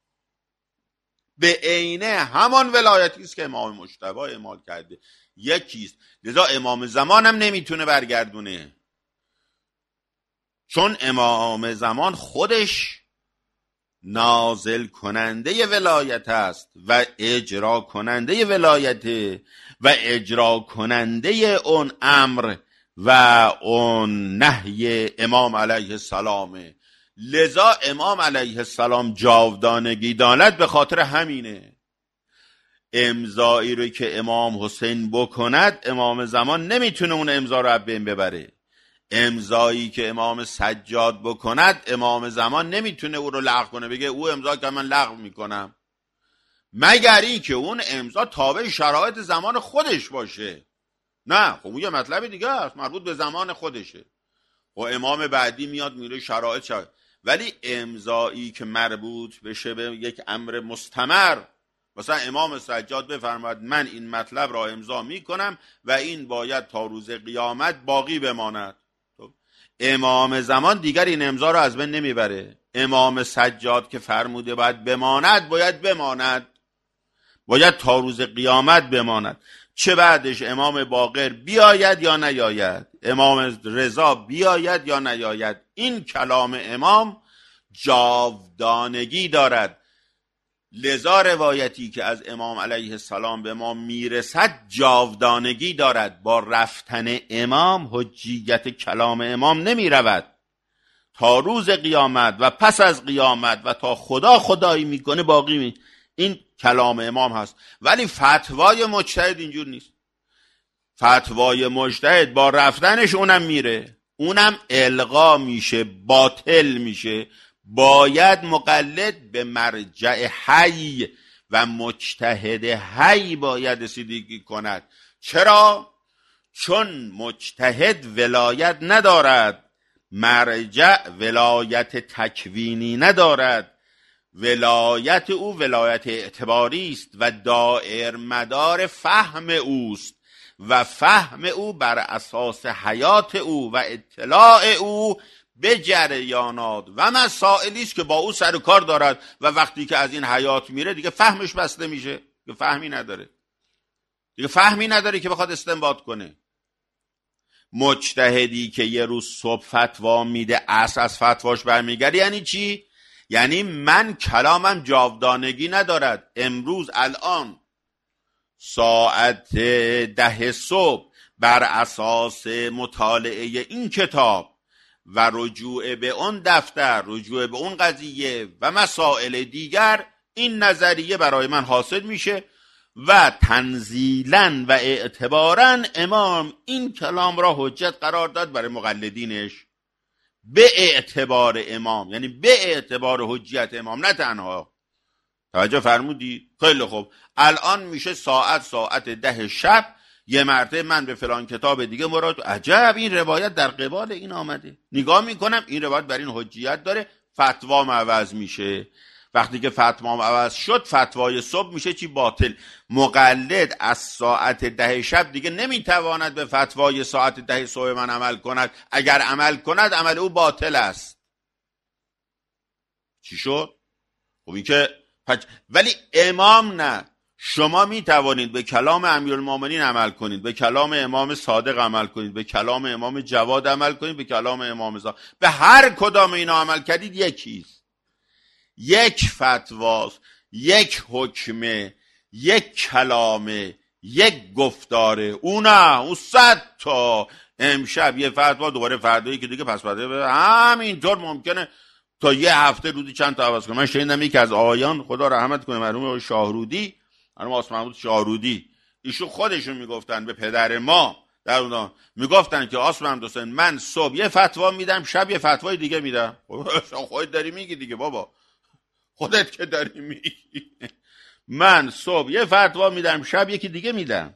به عینه همان ولایتی است که امام مجتبی اعمال کرده، یکیست. لذا امام زمان هم نمیتونه برگردونه، چون امام زمان خودش نازل کننده ولایت است و اجرا کننده ولایت و اجرا کننده اون امر و اون نهی امام علیه السلام. لذا امام علیه السلام جاودانگی داند به خاطر همینه. امضایی رو که امام حسین بکند امام زمان نمیتونه اون امضا رو از بین ببره. امضایی که امام سجاد بکند امام زمان نمیتونه او رو لغو کنه، بگه او امضا که من لغو میکنم، مگر این که اون امضا تابع شرایط زمان خودش باشه. نه خب اون یه مطلب دیگه است، مربوط به زمان خودشه. و امام بعدی میاد میره شرایط. ولی امضایی که مربوط بشه به یک امر مستمر، مثلا امام سجاد بفرماید من این مطلب را امضا میکنم و این باید تا روز قیامت باقی بماند، امام زمان دیگر این امضا را از بین نمیبره. امام سجاد که فرموده باید بماند، باید بماند، باید تا روز قیامت بماند، چه بعدش امام باقر بیاید یا نیاید، امام رضا بیاید یا نیاید، این کلام امام جاودانگی دارد. لذا روایتی که از امام علیه السلام به ما میرسد جاودانگی دارد. با رفتن امام حجیت کلام امام نمی رود، تا روز قیامت و پس از قیامت و تا خدا خدایی میکنه باقی این کلام امام هست. ولی فتوای مجتهد اینجور نیست. فتوای مجتهد با رفتنش اونم میره، اونم الغا میشه، باطل میشه. باید مقلد به مرجع حی و مجتهد حی باید رسیدگی کند. چرا؟ چون مجتهد ولایت ندارد، مرجع ولایت تکوینی ندارد ولایت او ولایت اعتباری است و دائر مدار فهم اوست و فهم او بر اساس حیات او و اطلاع او به جریانات و مسائلی است که با او سر و کار دارد و وقتی که از این حیات میره دیگه فهمش بسته میشه، دیگه فهمی نداره که بخواد استنباط کنه. مجتهدی که یه روز صبح فتوا میده عصر از فتواش برمیگرده یعنی چی؟ یعنی من کلامم جاودانگی ندارد. امروز الان ساعت 10 صبح بر اساس مطالعه این کتاب و رجوع به اون دفتر، رجوع به اون قضیه و مسائل دیگر، این نظریه برای من حاصل میشه و تنزیلاً و اعتباراً امام این کلام را حجت قرار داد برای مقلدینش. به اعتبار امام، یعنی به اعتبار حجیت امام، نه تنها. توجه فرمودی؟ خیلی خوب. الان میشه ساعت 10 شب یه مرتبه من به فلان کتاب دیگه مراد، عجب این روایت در قبال این آمده، نگاه میکنم این روایت بر این حجیت داره، فتوام عوض میشه. وقتی که فتوام عوض شد فتوای صبح میشه چی؟ باطل. مقلد از ساعت 10 شب دیگه نمیتواند به فتوای ساعت 10 صبح من عمل کند. اگر عمل کند عمل او باطل است. چی شد؟ خب این که ولی امام نه. شما می توانید به کلام امیرالمومنین عمل کنید، به کلام امام صادق عمل کنید، به کلام امام جواد عمل کنید، به کلام امام زمان، به هر کدام اینا عمل کردید یکیست، یک فتواست، یک حکمه، یک کلامه، یک گفتاره. اون نه، اون 100 تا امشب یه فتوا، دوباره فردایی که دیگه پس فردا همینطور ممکنه تا یه هفته روزی چند تا عوض کنه. من شنیدم یکی از آقایان، خدا رحمت کنه، مرحوم شاهرودی، مرحوم آقا محمود شاهرودی، ایشون خودشون میگفتن به پدر ما در اون میگفتن که آقا محمد حسین من صبح یه فتوا میدم، شب یه فتوای دیگه میدم. خودت داری میگی دیگه بابا، خودت که داری میگی. من صبح یه فتوا میدم، شب یکی دیگه میدم.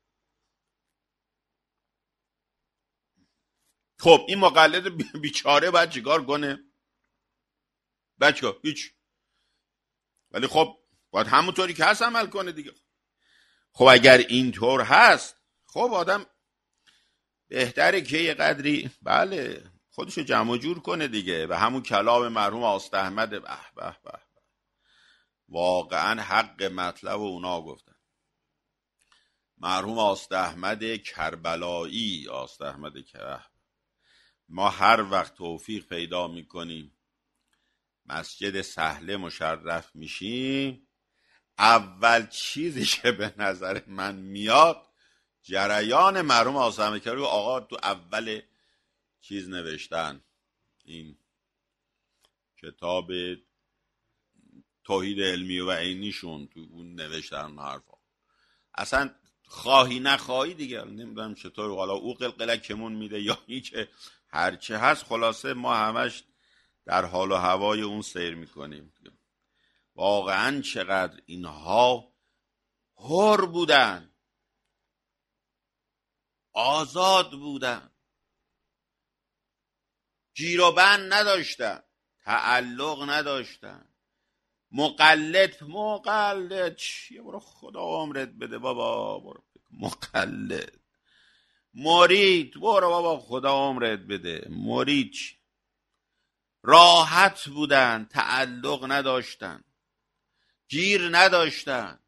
خب این مقلد بیچاره باید چیکار کنه؟ بچه هیچ، ولی خب باید همونطوری که هست عمل کنه دیگه. خب اگر اینطور هست، خب آدم بهتره که یه قدری بله خودشو جمع جور کنه دیگه. و همون کلام مرحوم آست احمد، به به به، واقعا حق مطلب اونا گفتن. مرحوم آست احمد کربلایی، آست احمد کربلایی، ما هر وقت توفیق پیدا میکنیم مسجد سهله مشرف میشیم، اول چیزی که به نظر من میاد جریان مرحوم آست احمد کربلایی. آقا تو اول چیز نوشتن، این کتاب توحید علمی و عینیشون، تو اون نوشتن حرفا، اصلا خواهی نخواهی دیگه، نمیدونم چطور، حالا او قلقلک کمون میده یا این که هرچه هست، خلاصه ما همش در حال و هوای اون سیر میکنیم. واقعا چقدر اینها حر بودن، آزاد بودن، گیر و بند نداشتن، تعلق نداشتن. مقلد چیه؟ برو خدا عمرت بده بابا، برو مقلد. مرید برو بابا خدا عمرت بده. مرید راحت بودن، تعلق نداشتن، گیر نداشتن،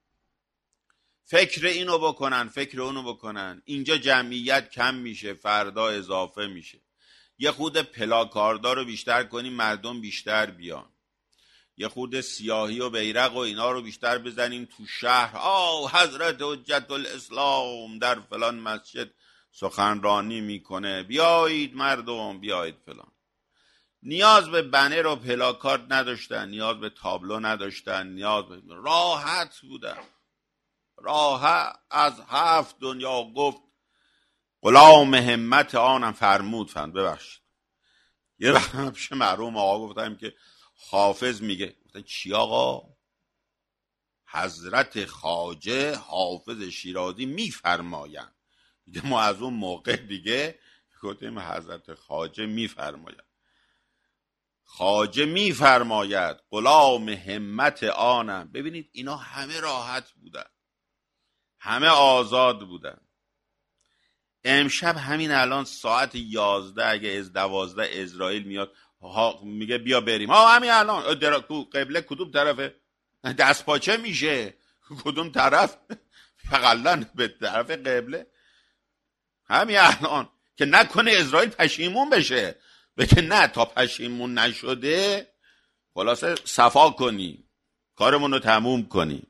فکر اینو بکنن فکر اونو بکنن. اینجا جمعیت کم میشه، فردا اضافه میشه. یه خود پلاکاردار رو بیشتر کنیم مردم بیشتر بیان، یه خود سیاهی و بیرق و اینا رو بیشتر بزنیم تو شهر. حضرت حجت الاسلام در فلان مسجد سخنرانی میکنه، بیایید مردم بیایید فلان. نیاز به بنر و پلاکارد نداشتن، نیاز به تابلو نداشتن، نیاز به راحت بودن. راحت از 7 دنیا گفت غلام همت آنم فرمود ببخشید. یه وقت پیش مرحوم آقا گفتم که حافظ میگه، گفتن چی آقا؟ حضرت خواجه حافظ شیرازی میفرمایند. دیگه ما از اون موقع دیگه گفتیم حضرت خواجه میفرمایند. خواجه میفرماید غلام همت آنم. ببینید اینا همه راحت بودن، همه آزاد بودن. امشب همین الان ساعت 11 اگه از 12 اسرائیل میاد میگه بیا بریم، همین الان قبله کدوم طرفه؟ دست پاچه میشه کدوم طرف؟ فقلا به طرف قبله. همین الان که نکنه اسرائیل پشیمون بشه، بگه نه تا پشیمون نشده خلاصه صفا کنیم، کارمون رو تموم کنیم.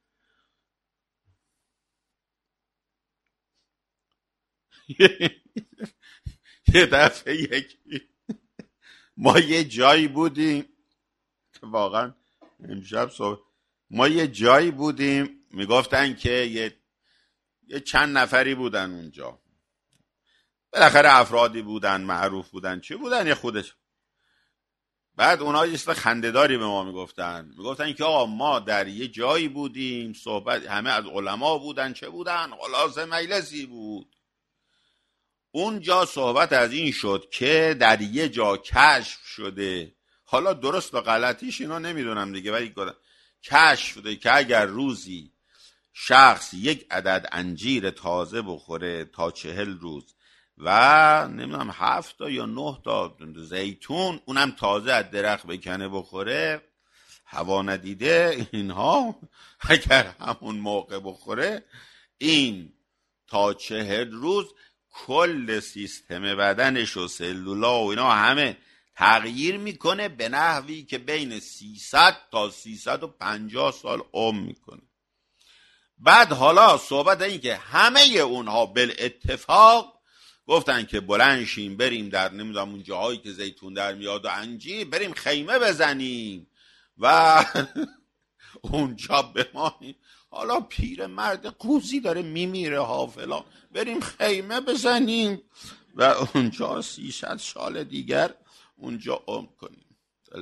یه دفعه ما یه جایی بودیم، واقعا امشب صبح ما یه جایی بودیم میگفتن که یه چند نفری بودن اونجا، بالاخره افرادی بودن معروف بودن چی بودن یه خودش. بعد اونا یه چیز خنده‌داری به ما میگفتن که آقا ما در یه جایی بودیم، صحبت همه از علما بودن چه بودن، خلاصه مجلسی بود. اونجا صحبت از این شد که در یه جا کشف شده، حالا درست و غلطیش اینا نمیدونم دیگه، ولی کشف شده که اگر روزی شخص یک عدد انجیر تازه بخوره تا 40 روز و نمیدونم 7 تا یا 9 تا زیتون اونم تازه از درخت بکنه بخوره، هوا ندیده اینها، اگر همون موقع بخوره این تا 40 روز کل سیستم بدنش و سلولا و اینا همه تغییر میکنه به نحوی که بین 300 تا 350 سال عمر میکنه. بعد حالا صحبت این که همه اونها بالاتفاق گفتن که بلند شیم بریم در نمیدونم اون جاهایی که زیتون در میاد و انجیر، بریم خیمه بزنیم و اونجا بمانیم. حالا پیر مرد قوزی داره میمیره ها فلان، بریم خیمه بزنیم و اونجا 300 سال دیگر اونجا عمر کنیم.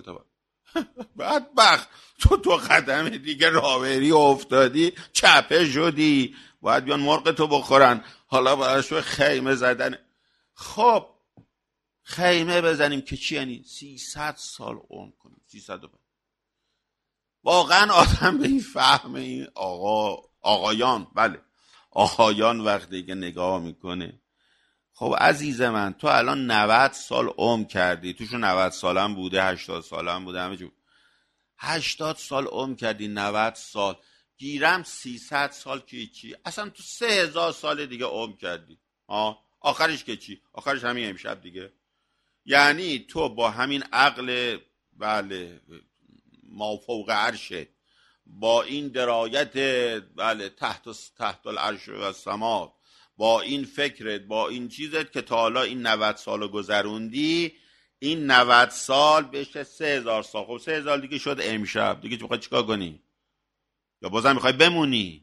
بدبخت تو قدم دیگه راوری افتادی، چپه شدی، باید بیان مرغ تو بخورن، حالا باید خیمه زدن. خب خیمه بزنیم که چی یعنی 300 سال عمر کنیم. 300. واقعا آدم به این فهم این آقایان، بله آقایان وقتی که نگاه میکنه، خب عزیز من تو الان 90 سال عمر کردی، توشو 90 سالم بوده 80 سالم بوده همه جو، 80 سال عمر کردی، 90 سال گیرم 300 سال که چی، اصلا تو 3000 سال دیگه عمر کردی، آخرش که چی؟ آخرش همین امشب دیگه. یعنی تو با همین عقل بله ما فوق عرشه، با این درایت بله تحت العرش و السما، با این فکرت، با این چیزت که تا حالا این 90 سالو گذروندی، این 90 سال بشه 3000 سال. خب 3000 دیگه شد امشب دیگه، میخوای چیکار کنی؟ یا بازم میخوای بمونی؟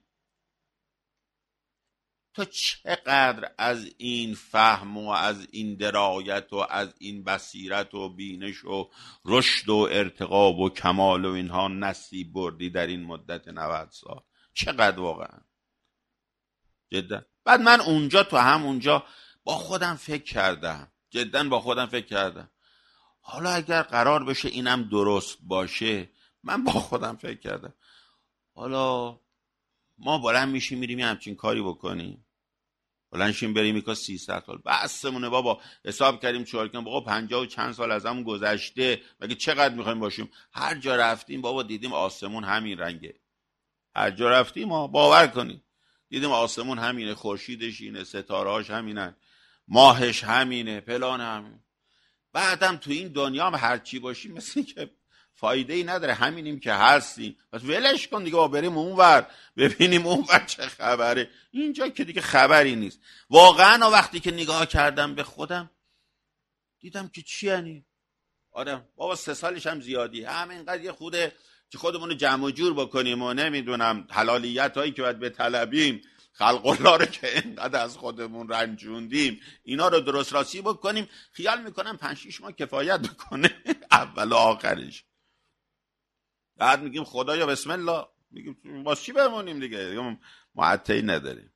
تو چقدر از این فهم و از این درایت و از این بصیرت و بینش و رشد و ارتقا و کمال و اینها نصیب بردی در این مدت 90 سال؟ چقدر واقعا جدا. بعد من اونجا تو همونجا با خودم فکر کردم، جدا با خودم فکر کردم حالا اگر قرار بشه اینم درست باشه، من با خودم فکر کردم حالا ما بلند میشیم میریم همچین کاری بکنیم، بلند شیم بریم که 300 سال بسمونه بابا، حساب کردیم چهار کنیم بابا 50 و چند سال از همون گذشته، مگه چقدر میخوایم باشیم؟ هر جا رفتیم بابا دیدیم آسمون همین رنگه، هر جا رفتیم ما باور کنیم دیدیم آسمون همینه، خورشیدش اینه، ستارهاش همینن، ماهش همینه، فلان همین. بعدم تو این دنیا هم هر چی باشیم مثل که فایده ای نداره، همینیم که هستیم، بس ولش کن دیگه، بریم اونور ببینیم اونور چه خبره، اینجا که دیگه خبری نیست. واقعا وقتی که نگاه کردم به خودم دیدم که چی یعنی آدم بابا 3 سالش هم زیادی، همینقدر یه خوده که خودمون رو جمع و جور بکنیم و نمیدونم حلالیت هایی که باید به طلبیم، خلق الله رو که اینقدر از خودمون رنجوندیم اینا رو درست راسی بکنیم، خیال میکنم 5-6 ماه کفایت بکنه اول و آخرش. بعد میگیم خدایا بسم الله، میگیم باز چی بمونیم دیگه، معطی نداریم.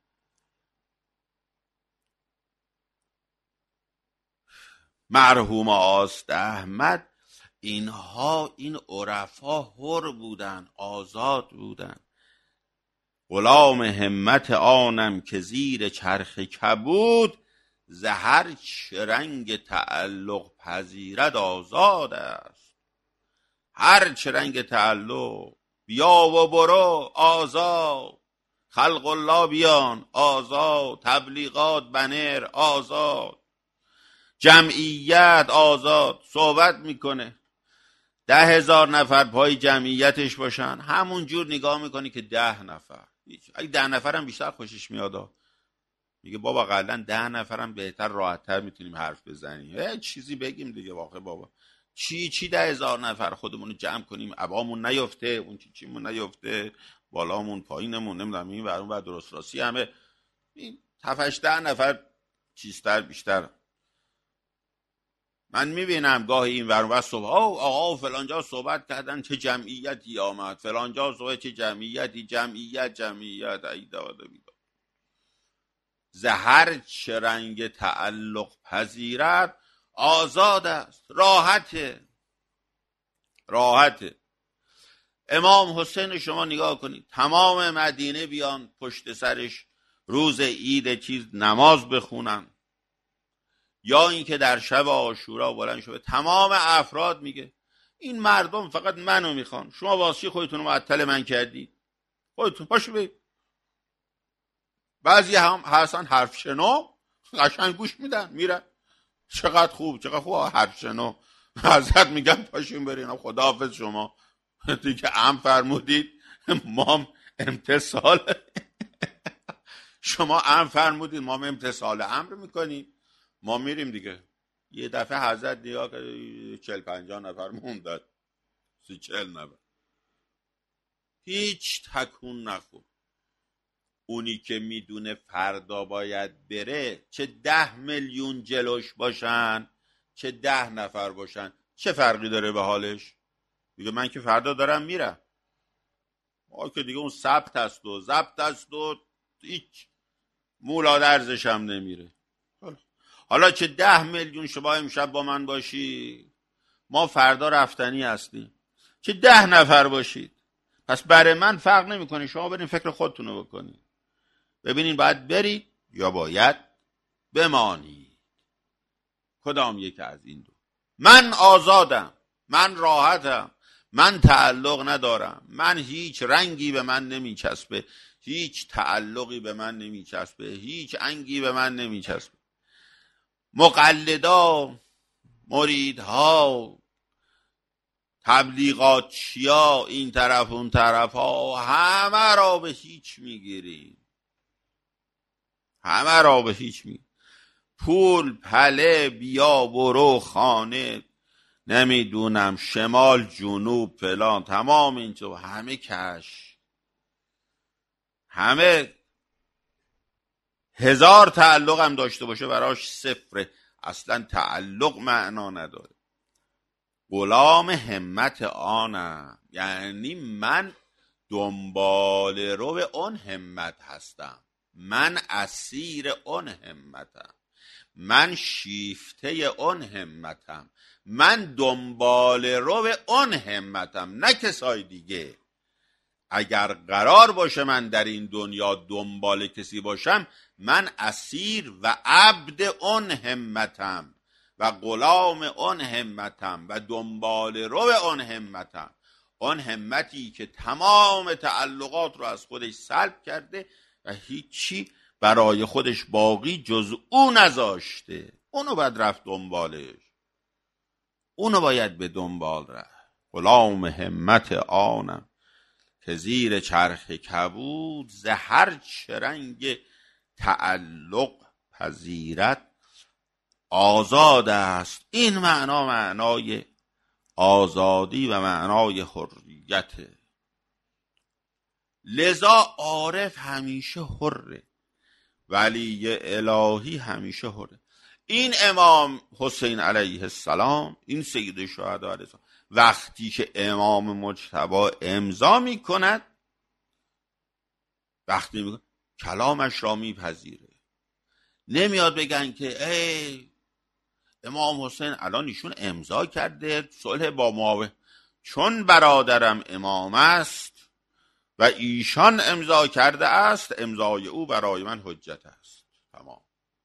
مرحوم آست احمد اینها این عرفا حر بودن، آزاد بودن. غلام همت آنم که زیر چرخ کبود، ز هر چه رنگ تعلق پذیرد آزاد است. هر چه رنگ تعلق، بیا و برو آزاد. خلق الله بیان آزاد، تبلیغات بنر آزاد، جمعیت آزاد. صحبت میکنه 10,000 نفر پای جمعیتش باشن، همون جور نگاه میکنی که 10 نفر. اگه 10 نفر هم بیشتر خوشش میاد، میگه بابا قلن 10 نفر هم بهتر راحت‌تر میتونیم حرف بزنیم، چیزی بگیم دیگه. واقعا بابا چی 10,000 نفر خودمون رو جمع کنیم، عبامون نیفته، اون چیمون نیفته، بالامون پایینمون نمیدونم این ور اون ور، درست راستی همه این 7-8 نفر چیزتر بیشتر. من میبینم گاهی این ور اون ور صبح آقا فلانجا صحبت کردن چه جمعیتی آمد، فلانجا صحبت چه جمعیت ای داده بیداد. ز هر چه رنگ تعلق پذیرد آزاد است. راحته. امام حسین شما نگاه کنید، تمام مدینه بیان پشت سرش روز عید چیز نماز بخونن، یا اینکه در شب عاشورا بلند شده تمام افراد میگه این مردم فقط منو میخوان، شما واسه خودتون رو معطل من کردید، خودتون پاشو برید. بعضی هم هستن حرف شنو، قشنگ گوش میدن میرن، چقدر خوب حرف شنو. حضرت میگن پاشون برین، خداحافظ شما دیگه امر فرمودید، ما امتثال شما امر فرمودید، ما امتثال امر میکنیم، ما میریم دیگه. یه دفعه حضرت نگاه که 40-50 نفر موندن، 30-40 نفر، هیچ تکون نخور. اونی که میدونه فردا باید بره، چه 10 میلیون جلوش باشن چه 10 نفر باشن، چه فرقی داره به حالش؟ دیگه من که فردا دارم میرم، ما که دیگه اون ثبت است و هیچ مولا درزش هم نمیره. حالا چه 10 میلیون شما امشب با من باشی، ما فردا رفتنی هستیم، چه 10 نفر باشید، پس برای من فرق نمیکنه. شما برین فکر خودتونو بکنید، ببینین باید برید یا باید بمانید، کدام یک از این دو. من آزادم، من راحتم، من تعلق ندارم، من هیچ رنگی به من نمیچسبه، هیچ تعلقی به من نمیچسبه، هیچ انگی به من نمیچسبه. مقلدا، مریدها، تبلیغات چیا، این طرف اون طرف ها، همه را به هیچ میگیریم، همه را به هیچ میگیریم. پول، پله، بیا برو، خانه، نمیدونم شمال جنوب فلان، تمام اینجا همه کش، همه 1000 تعلق هم داشته باشه براش صفره، اصلا تعلق معنا نداره. غلام همت آنم، یعنی من دنبال رو اون همت هستم، من اسیر اون همتم، من شیفته اون همتم، من دنبال رو اون همتم، نه کسای دیگه. اگر قرار باشه من در این دنیا دنبال کسی باشم، من اسیر و عبد اون همتم و غلام اون همتم و دنبال رو اون همتم، اون همتی که تمام تعلقات رو از خودش سلب کرده و هیچی برای خودش باقی جز اون نذاشته. اونو باید رفت دنبالش، اونو باید به دنبال رفت. غلام همت آنم که زیر چرخ کبود، ز هر چه رنگ تعلق پذیرد آزاد است. این معنا معنای آزادی و معنای حریته. لذا عارف همیشه حره، ولی الهی همیشه حره. این امام حسین علیه السلام، این سید شهدا علیه السلام، وقتی که امام مجتبی امضا میکند، وقتی میکند کلامش را میپذیره. نمیاد بگن که ای امام حسین الان ایشون امضا کرده صلح با معاویه، چون برادرم امام است و ایشان امضا کرده است، امضای او برای من حجت است. تمام.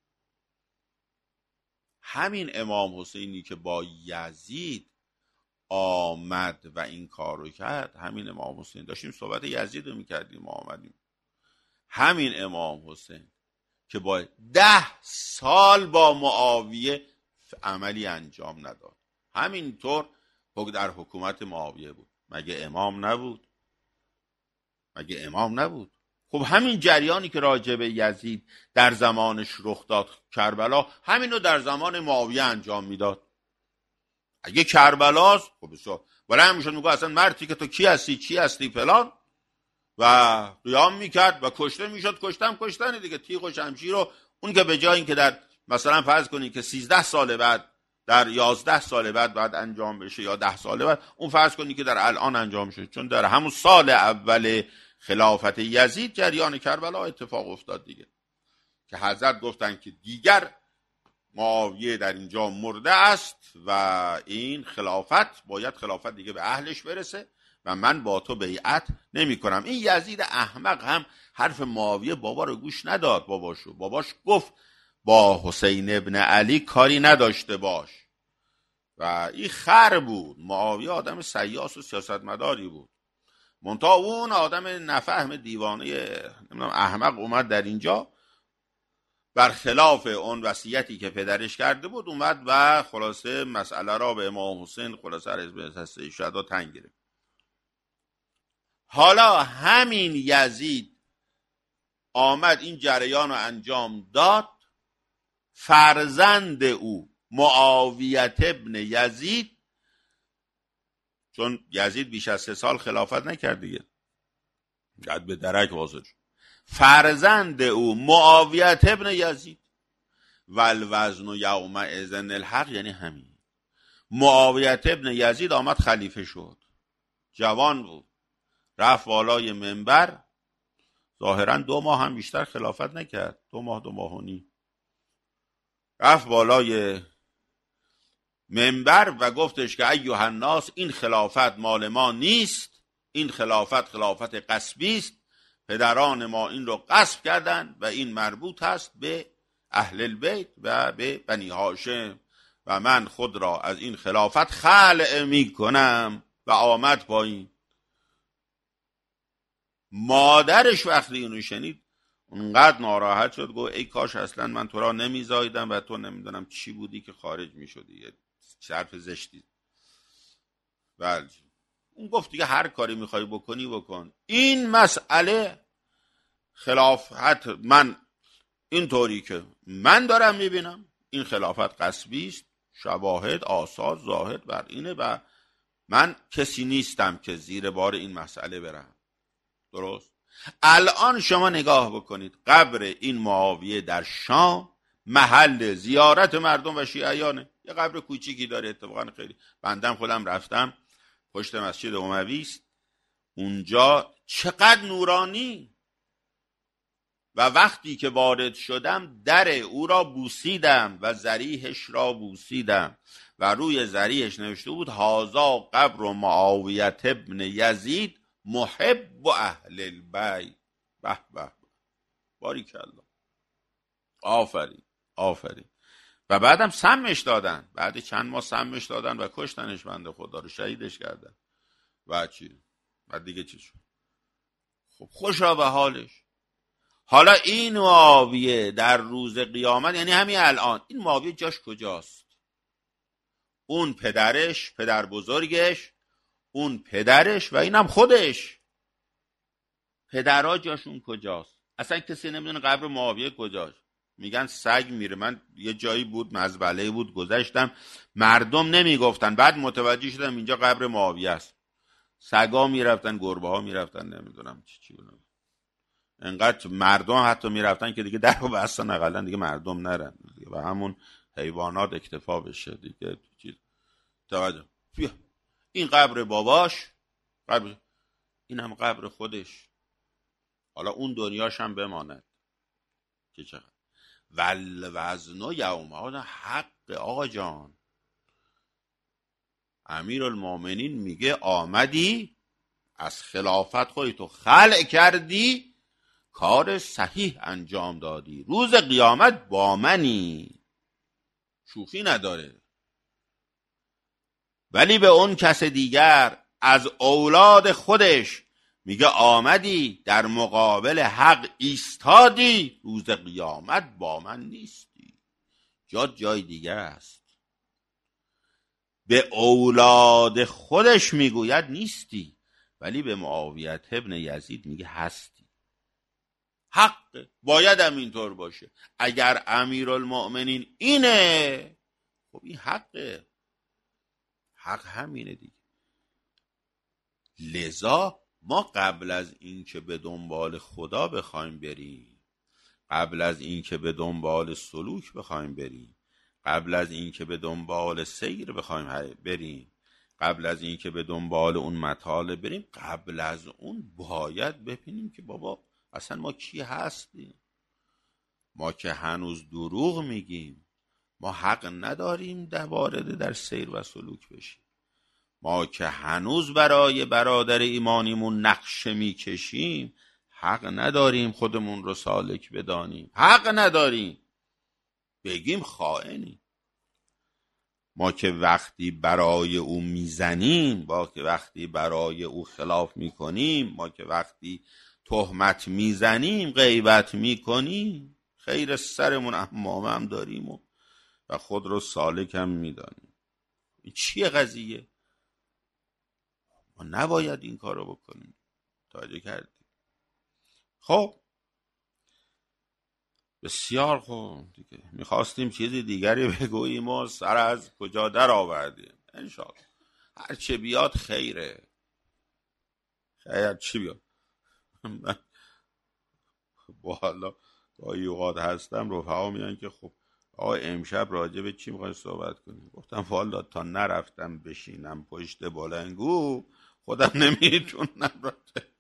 همین امام حسینی که با یزید آمد و این کار رو کرد، همین امام حسین، داشتیم صحبت یزید رو میکردیم آمدیم، همین امام حسین که با 10 سال با معاویه عملی انجام نداد، همینطور در حکومت معاویه بود، مگه امام نبود؟ مگه امام نبود؟ خب همین جریانی که راجع به یزید در زمانش رخ داد کربلا، همینو در زمان معاویه انجام میداد. اگه کربلاست خب بسیار، ولی همیشون میگه اصلا مردی که تو کی هستی چی هستی فلان، و قیام میکرد و کشته میشد. کشتن دیگه، تیغ و شمشیر رو، اون که به جای این که در مثلا فرض کنید که 13 سال بعد، در 11 سال بعد انجام بشه یا 10 سال بعد، اون فرض کنید که در الان انجام شد، چون در همون سال اول خلافت یزید جریان کربلا اتفاق افتاد دیگه، که حضرت گفتن که دیگر معاویه در اینجا مرده است و این خلافت باید خلافت دیگه به اهلش برسه و من با تو بیعت نمی کنم. این یزید احمق هم حرف معاویه بابا رو گوش نداد. باباش گفت با حسین ابن علی کاری نداشته باش، و این خر بود. معاویه آدم سیاس و سیاستمداری بود، منتها اون آدم نفهم دیوانه احمق اومد در اینجا برخلاف اون وصیتی که پدرش کرده بود، اومد و خلاصه مسئله را به امام حسین خلاصه از شهدا تنگ گرفت. حالا همین یزید آمد این جریان رو انجام داد. فرزند او معاویه ابن یزید، چون یزید بیش از 3 سال خلافت نکرد دیگه، قد به درک واصل شد، فرزند او معاویه ابن یزید والوزن یومئذ الحق، یعنی همین معاویه ابن یزید آمد خلیفه شد. جوان بود، رفت بالای منبر، ظاهرا 2 ماه هم بیشتر خلافت نکرد، 2 ماه 2 ماه و نیم، رفت بالای منبر و گفتش که ایها الناس، این خلافت مال ما نیست، این خلافت غصبی است، پدران ما این رو غصب کردن و این مربوط است به اهل البیت و به بنی هاشم و من خود را از این خلافت خلع می کنم. و آمد پایین. مادرش وقتی اینو شنید اونقدر ناراحت شد، گفت ای کاش اصلا من تو را نمیزایدم و تو نمیدونم چی بودی که خارج میشدی، یه حرف زشتی. بله، اون گفت دیگه هر کاری میخوای بکنی بکن، این مسئله خلافت من اینطوری که من دارم میبینم این خلافت غصبی است، شواهد آثار ظاهر بر اینه و من کسی نیستم که زیر بار این مسئله برم. درست؟ الان شما نگاه بکنید، قبر این معاویه در شام محل زیارت مردم و شیعیانه. یه قبر کوچیکی داره، اتفاقا خیلی بندم خودم رفتم، پشت مسجد اموی است، اونجا چقدر نورانی. و وقتی که وارد شدم در او را بوسیدم و ذریحش را بوسیدم و روی ذریحش نوشته بود هذا قبر معاویه ابن یزید محب اهل البیت. به به، باریکالله، آفرین. و بعدم سمش دادن، بعد چند ماه سمش دادن و کشتنش، بنده خدا رو شهیدش کردن. و چی؟ بعد دیگه چی شد؟ خب خوشا به حالش. حالا این معاویه در روز قیامت، یعنی همین الان، این معاویه جاش کجاست؟ اون پدرش، پدر بزرگش، اون پدرش و اینم خودش، پدرها جاشون کجاست؟ اصلا کسی نمیدونه قبر معاویه کجاست. میگن سگ میره. من یه جایی بود، مزبله بود، گذشتم، مردم نمیگفتن، بعد متوجه شدم اینجا قبر معاویه است. سگا میرفتن، گربه ها میرفتن، نمیدونم چی بودن، انقدر مردم حتی میرفتن که دیگه درو بستن اقلا دیگه مردم نرن و همون حیوانات اکتفا بشه دیگه. چیز توجه، این قبر باباش، قبر این هم قبر خودش. حالا اون دنیاش هم بماند که چقدر والوزن یومئذ، حق آقا جان. امیرالمومنین میگه آمدی از خلافت خودتو خلع کردی، کار صحیح انجام دادی، روز قیامت با منی. شوخی نداره. ولی به اون کس دیگر از اولاد خودش میگه آمدی در مقابل حق ایستادی، روز قیامت با من نیستی. جای دیگر است. به اولاد خودش میگوید نیستی، ولی به معاویه ابن یزید میگه هستی. حق باید هم اینطور باشه. اگر امیرالمؤمنین اینه، خب این حقه. حق همینه دیگه. لذا ما قبل از اینکه به دنبال خدا بخوایم بریم، قبل از اینکه به دنبال سلوک بخوایم بریم، قبل از اینکه به دنبال سیر بخوایم بریم، قبل از اینکه به دنبال اون مطالب بریم، قبل از اون باید ببینیم که بابا اصلا ما کی هستیم. ما که هنوز دروغ میگیم، ما حق نداریم وارد در سیر و سلوک بشیم. ما که هنوز برای برادر ایمانیمون نقشه میکشیم، حق نداریم خودمون رو سالک بدانیم. حق نداریم بگیم خائنیم. ما که وقتی برای او میزنیم، ما که وقتی برای او خلاف میکنیم، ما که وقتی تهمت میزنیم، غیبت میکنیم، خیر سرمون امامه هم داریم و خود رو سالک هم میدانیم. این چیه قضیه؟ ما نباید این کار رو بکنیم. توجه کردیم؟ خب بسیار خوب دیگه. میخواستیم چیزی دیگری بگوییم و سر از کجا در آوردیم. انشاءالله هر چه بیاد خیره. خیر چی بیاد. با حالا گاهی اوقات هستم رفقا میگن که خب آقا امشب راجع به چی میخوای صحبت کنی؟ گفتم والا تا نرفتم بشینم پشت بلنگو خودم نمیتونم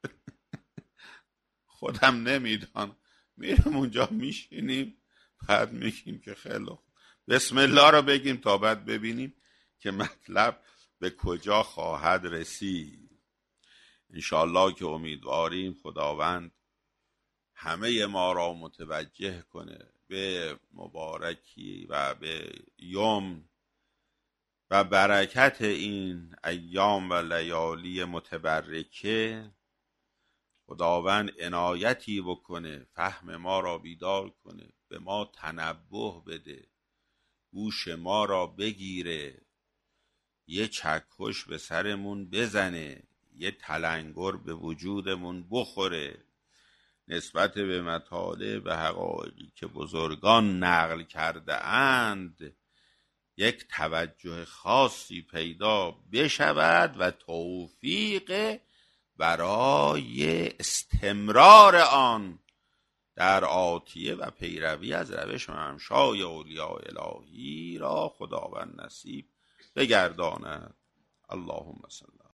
خودم نمیدانم. میرم اونجا میشینیم، بعد میگیم که خیلی بسم الله رو بگیم تا بعد ببینیم که مطلب به کجا خواهد رسید. انشالله که امیدواریم خداوند همه ما را متوجه کنه به مبارکی و به یوم و برکت این ایام و لیالی متبرکه. خداوند عنایتی بکنه، فهم ما را بیدار کنه، به ما تنبه بده، گوش ما را بگیره، یه چکش به سرمون بزنه، یه تلنگر به وجودمون بخوره، نسبت به مطالب و حقایقی که بزرگان نقل کرده اند یک توجه خاصی پیدا بشود و توفیق برای استمرار آن در آتیه و پیروی از روش ممشای اولیاء الهی را خداوند نصیب بگرداند. اللهم صل